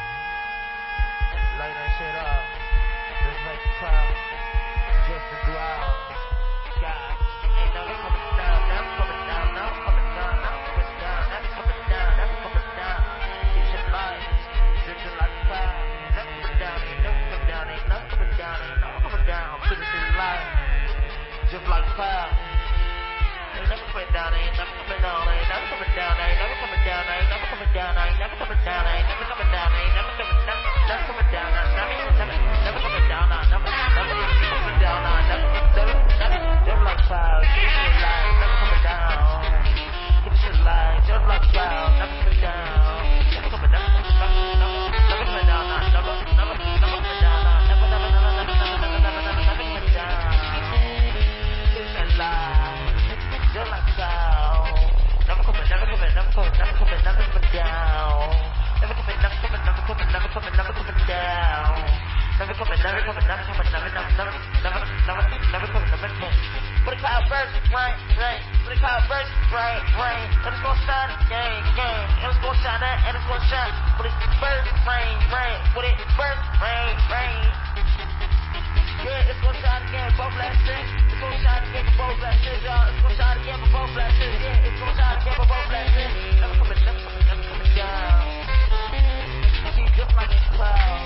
Light that shit up. Just like the crowd. Just the growl. God. Ain't never coming down. Never coming down. Never coming down. Never coming down. Never coming down. Never coming down. It's your life. Just like the crowd. Never coming down. Ain't never coming down. Ain't never coming down. Ain't never coming down. Finishing life. Just like the crowd. Ain't never coming down. Ain't never coming down. Ain't never coming down. Ain't never coming down. Ain't never coming down. Ain't never coming down. Ain't never coming down. Ain't never coming down. Never coming down. Never coming down. Never coming down. Never like clouds. Keep it alive. Never coming down. Keep it alive. Just like clouds. Never coming down. Never coming down. Never coming down. Never coming down. Never coming down. Keep it alive. Just like clouds. Never coming down. Never coming down. Never coming down. But the cloud burst, rain. But the cloud burst, rain. And it's gonna shine, gang. And it's gonna shine, and it's gonna shine. But it burst, rain. But it burst, rain. Yeah, it's gonna shine again for both blasters. It's gonna shine again for both blasters, y'all. It's gonna shine again for both blasters. Yeah, it's gonna shine again for both blasters. Never coming down. See, just like a cloud.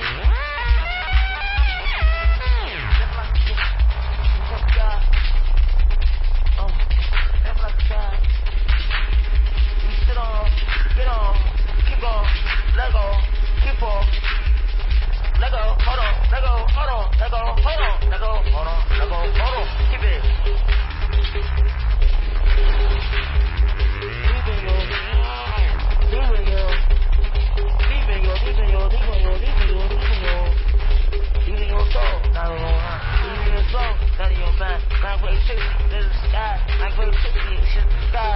Just like God. Never like God. You sit on, get on, keep on, let go, keep on. Let go, hold on, let go, hold on, let go, hold on, let go, hold on, let go, hold on, keep it. Leaving your soul, not leaving your soul, not in your mind. Like way 60, there's the sky. Like way 60, it's just the sky.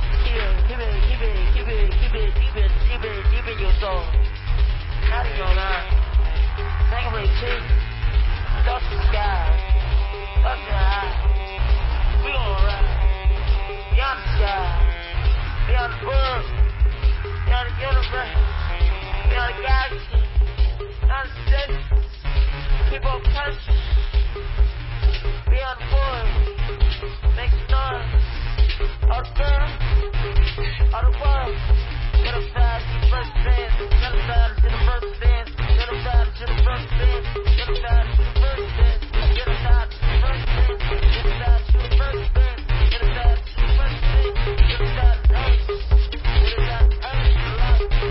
Keep it, your soul, not in your mind. Like way 60, touch the sky, touch the high. We gon' ride beyond the sky, beyond the world, beyond the universe, beyond the galaxy, beyond the city. People of country, beyond the void, make some noise. All the girls, all the boys, get them fast to the first dance, get them fast to the first dance, get them fast to the first dance, get them fast to the first dance, get them fast to the first dance, get them fast to the first dance, get them fast to the first dance, get them fast to the first dance, get them fast to the first dance.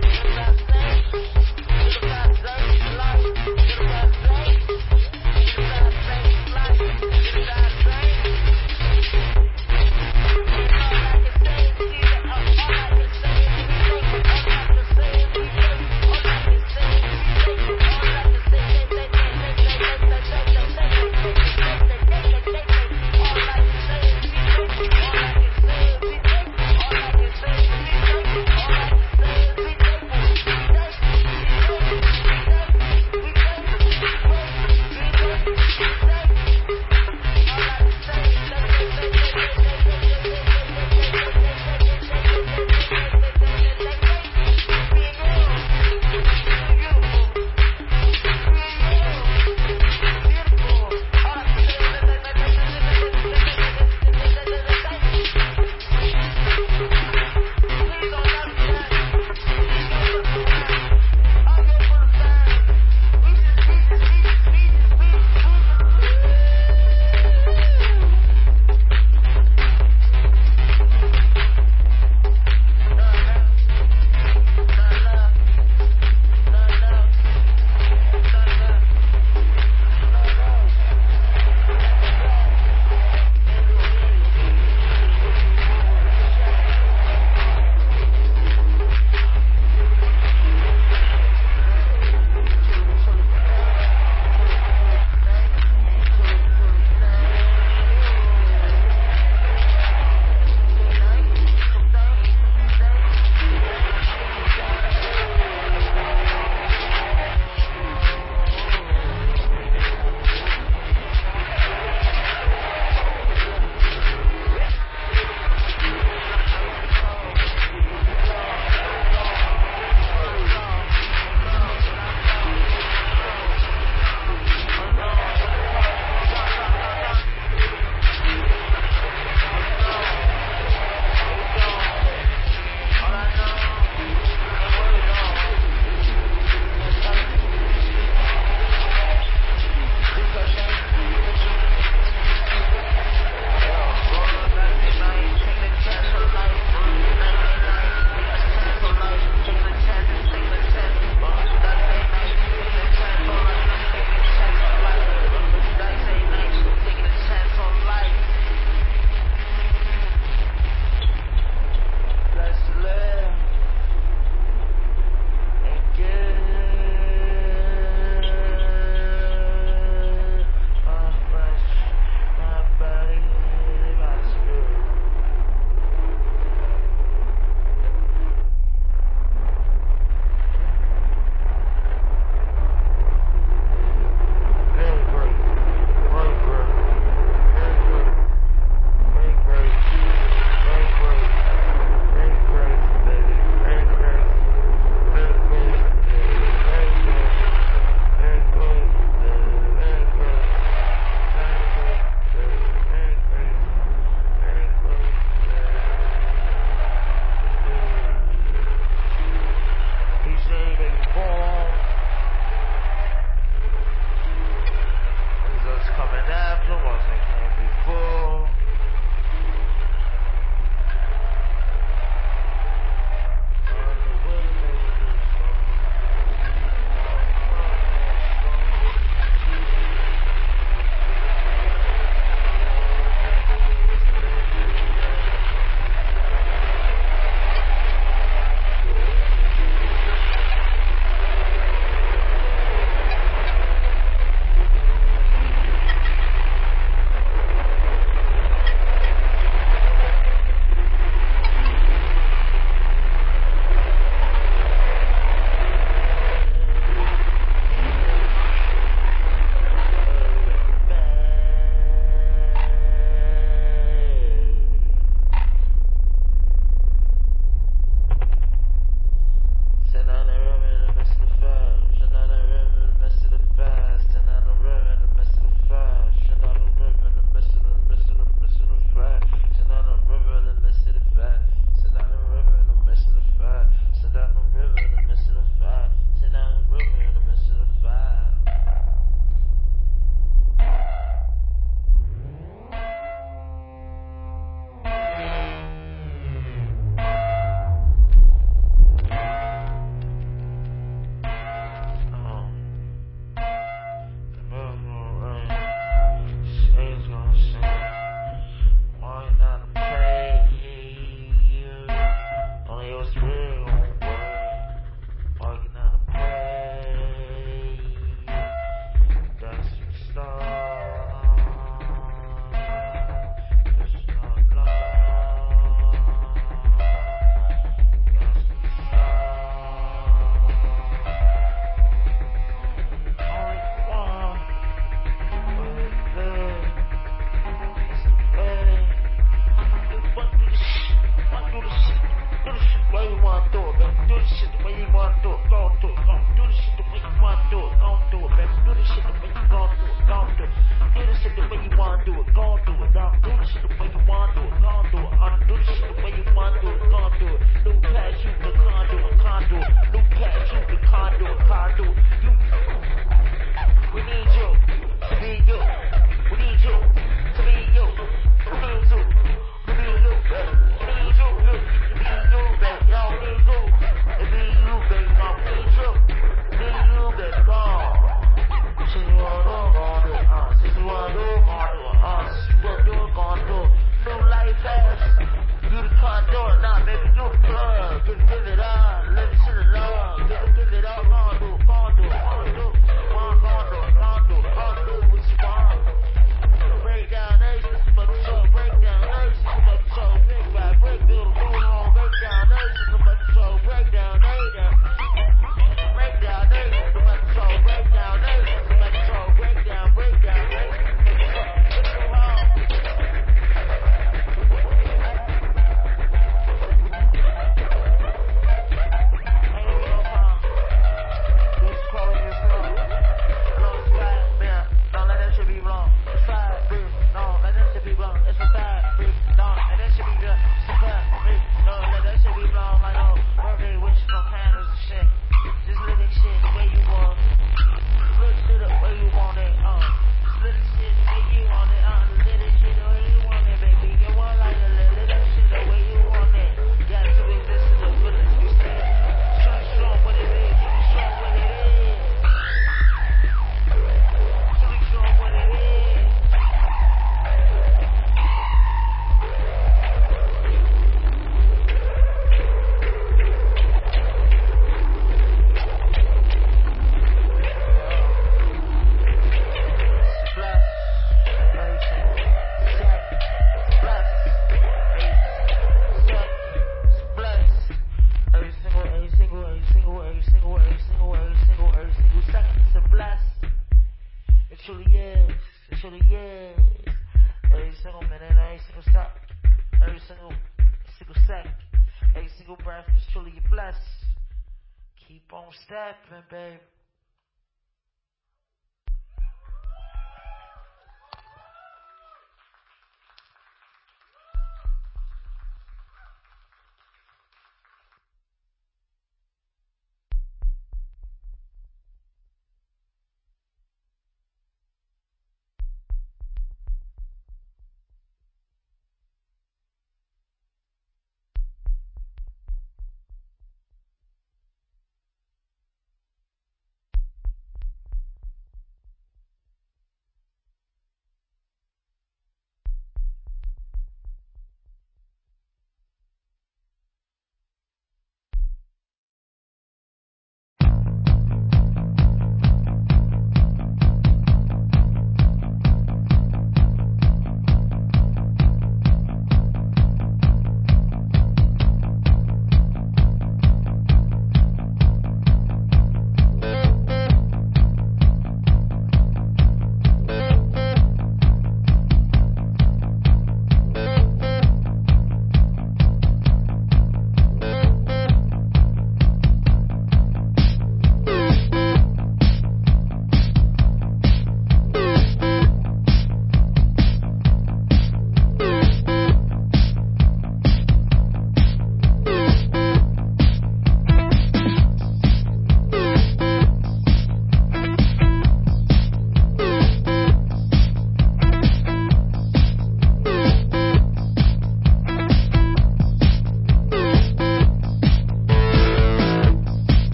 to the year. Every single minute, every single step, every single second, every single breath is truly your bless. Keep on stepping, babe.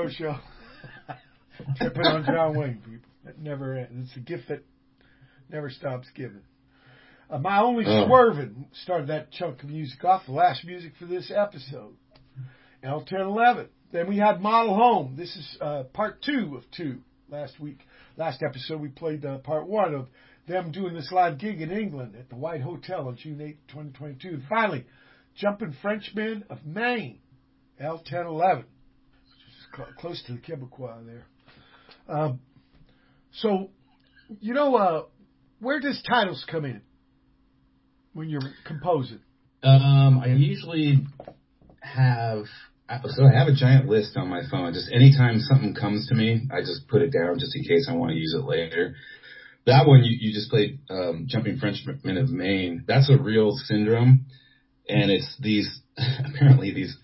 Pedro Show. Tripping on John Wayne, people. That never ends. It's a gift that never stops giving. My Only Swervin' started that chunk of music off, the last music for this episode. L1011. Then we had Model Home. This is part 2 of 2 last week. Last episode we played part 1 of them doing this live gig in England at the White Hotel on June 8, 2022. And finally, Jumping Frenchmen of Maine, L1011. Which is close to the Quebecois there. So, you know, where does titles come in when you're composing? I usually have... So I have a giant list on my phone. Just anytime something comes to me, I just put it down just in case I want to use it later. That one you just played, Jumping Frenchmen of Maine. That's a real syndrome. And it's these, apparently these,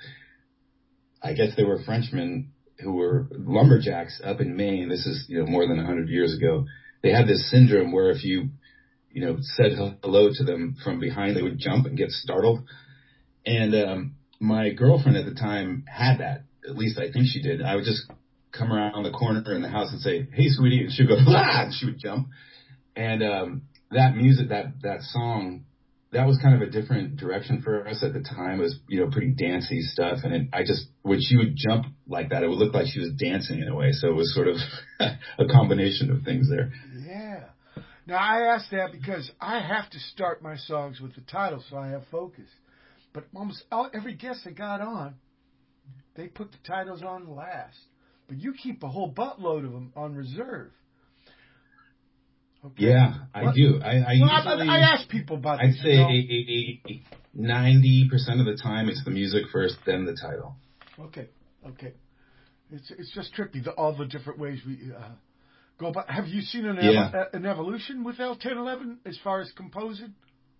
I guess they were Frenchmen who were lumberjacks up in Maine. This is, more than 100 years ago. They had this syndrome where if you said hello to them from behind, they would jump and get startled. And, my girlfriend at the time had that. At least I think she did. I would just come around the corner in the house and say, "Hey, sweetie," and she'd go, "Ah!" and she would jump. And that music, that song, that was kind of a different direction for us at the time. It was, pretty dancey stuff. And when she would jump like that, it would look like she was dancing in a way. So it was sort of a combination of things there. Yeah. Now, I asked that because I have to start my songs with the title so I have focus. But almost every guest they got on, they put the titles on last. But you keep a whole buttload of them on reserve. Okay. Yeah, I do. I usually... I ask people about I'd this. say 90% of the time it's the music first, then the title. Okay. It's just trippy, all the different ways we go about. Have you seen an evolution with L1011 as far as composing?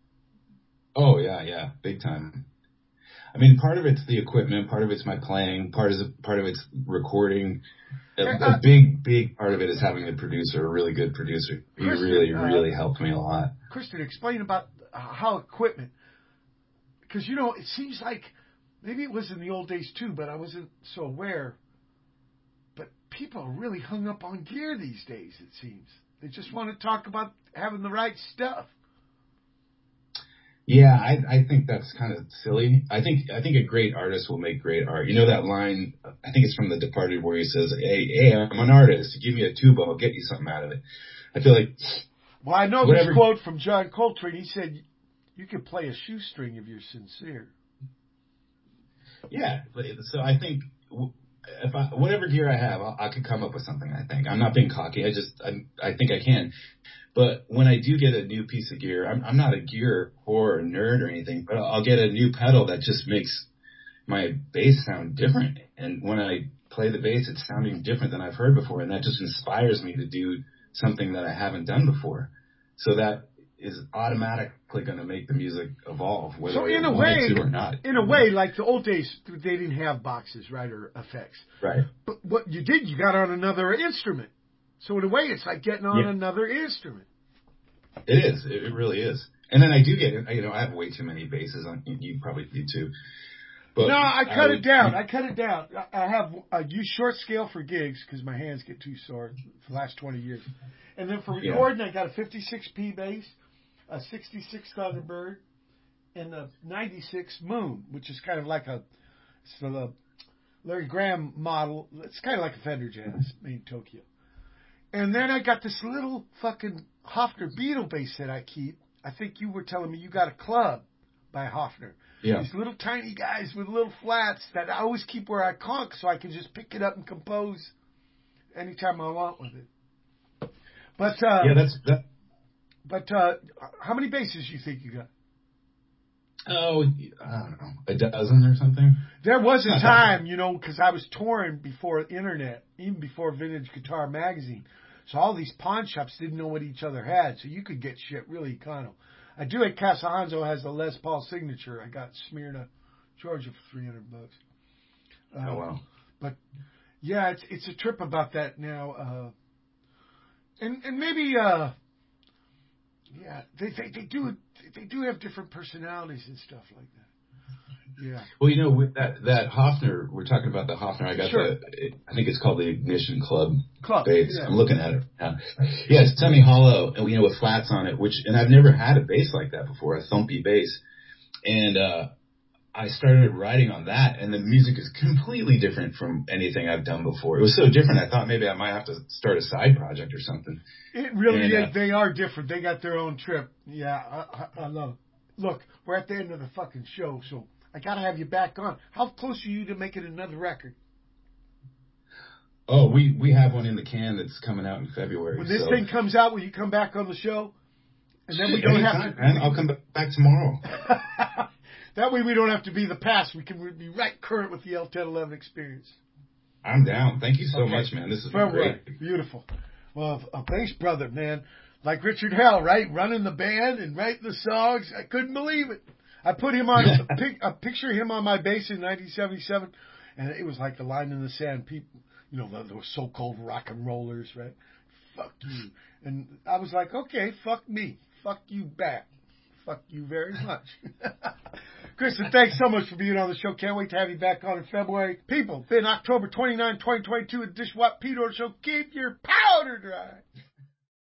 Oh, yeah, big time. I mean, part of it's the equipment, part of it's my playing, part of it's recording. A big part of it is having a producer, a really good producer. He really helped me a lot. Kristen, explain about how equipment, because, it seems like, maybe it was in the old days too, but I wasn't so aware, but people are really hung up on gear these days, it seems. They just want to talk about having the right stuff. Yeah, I think that's kind of silly. I think a great artist will make great art. You know that line, I think it's from The Departed, where he says, hey, I'm an artist. Give me a tuba, I'll get you something out of it. I feel like... Well, I know this quote from John Coltrane. He said, you can play a shoestring if you're sincere. Yeah, so I think whatever gear I have, I can come up with something, I think. I'm not being cocky. I think I can. But when I do get a new piece of gear, I'm not a gear whore or nerd or anything, but I'll get a new pedal that just makes my bass sound different. And when I play the bass, it's sounding different than I've heard before. And that just inspires me to do something that I haven't done before. So that is automatically going to make the music evolve, whether I want it to or not. In a way, like the old days, they didn't have boxes, right, or effects. Right. But what you did, you got on another instrument. So in a way, it's like getting on another instrument. It is. It really is. And then I do get, I have way too many basses on. You probably do too. But no, I cut it down. I have use short scale for gigs because my hands get too sore for the last 20 years. And then for recording, I got a 56P bass, a 66 Thunderbird, and a 96 Moon, which is kind of like a Larry Graham model. It's kind of like a Fender Jazz made in Tokyo. And then I got this little fucking Hofner Beetle bass that I keep. I think you were telling me you got a club by Hofner. Yeah. These little tiny guys with little flats that I always keep where I conk so I can just pick it up and compose anytime I want with it. But But how many basses you think you got? Oh, I don't know, a dozen or something. There was a time, because I was touring before the internet, even before Vintage Guitar Magazine. So all these pawn shops didn't know what each other had, so you could get shit really econo. I do at Casa Hanzo has a Les Paul signature. I got Smyrna, Georgia for $300. Oh wow! But yeah, it's a trip about that now. And maybe they do have different personalities and stuff like that. Yeah. Well, you know, with that Hofner, we're talking about the Hofner. I got Sure. I think it's called the Ignition Club bass. Yeah. I'm looking at it now. Yeah, it's semi-hollow, and you know, with flats on it. And I've never had a bass like that before, a thumpy bass. And I started writing on that, and the music is completely different from anything I've done before. It was so different, I thought maybe I might have to start a side project or something. It really is. They are different. They got their own trip. Yeah, I love it. Look, we're at the end of the fucking show, so I got to have you back on. How close are you to making another record? Oh, we have one in the can that's coming out in February. When this thing comes out, will you come back on the show? And then we don't have to. Man, I'll come back tomorrow. That way we don't have to be the past. We can be right current with the L1011 experience. I'm down. Thank you so much, man. This is great. Beautiful. Well, thanks, brother, man. Like Richard Hell, right? Running the band and writing the songs. I couldn't believe it. I put him on a picture of him on my bass in 1977, and it was like the line in the sand. People, you know, those so-called rock and rollers, right? Fuck you. And I was like, okay, fuck me. Fuck you back. Fuck you very much. Kristen, thanks so much for being on the show. Can't wait to have you back on in February. People, been October 29, 2022 at Dishwap Pedro Show. Keep your powder dry.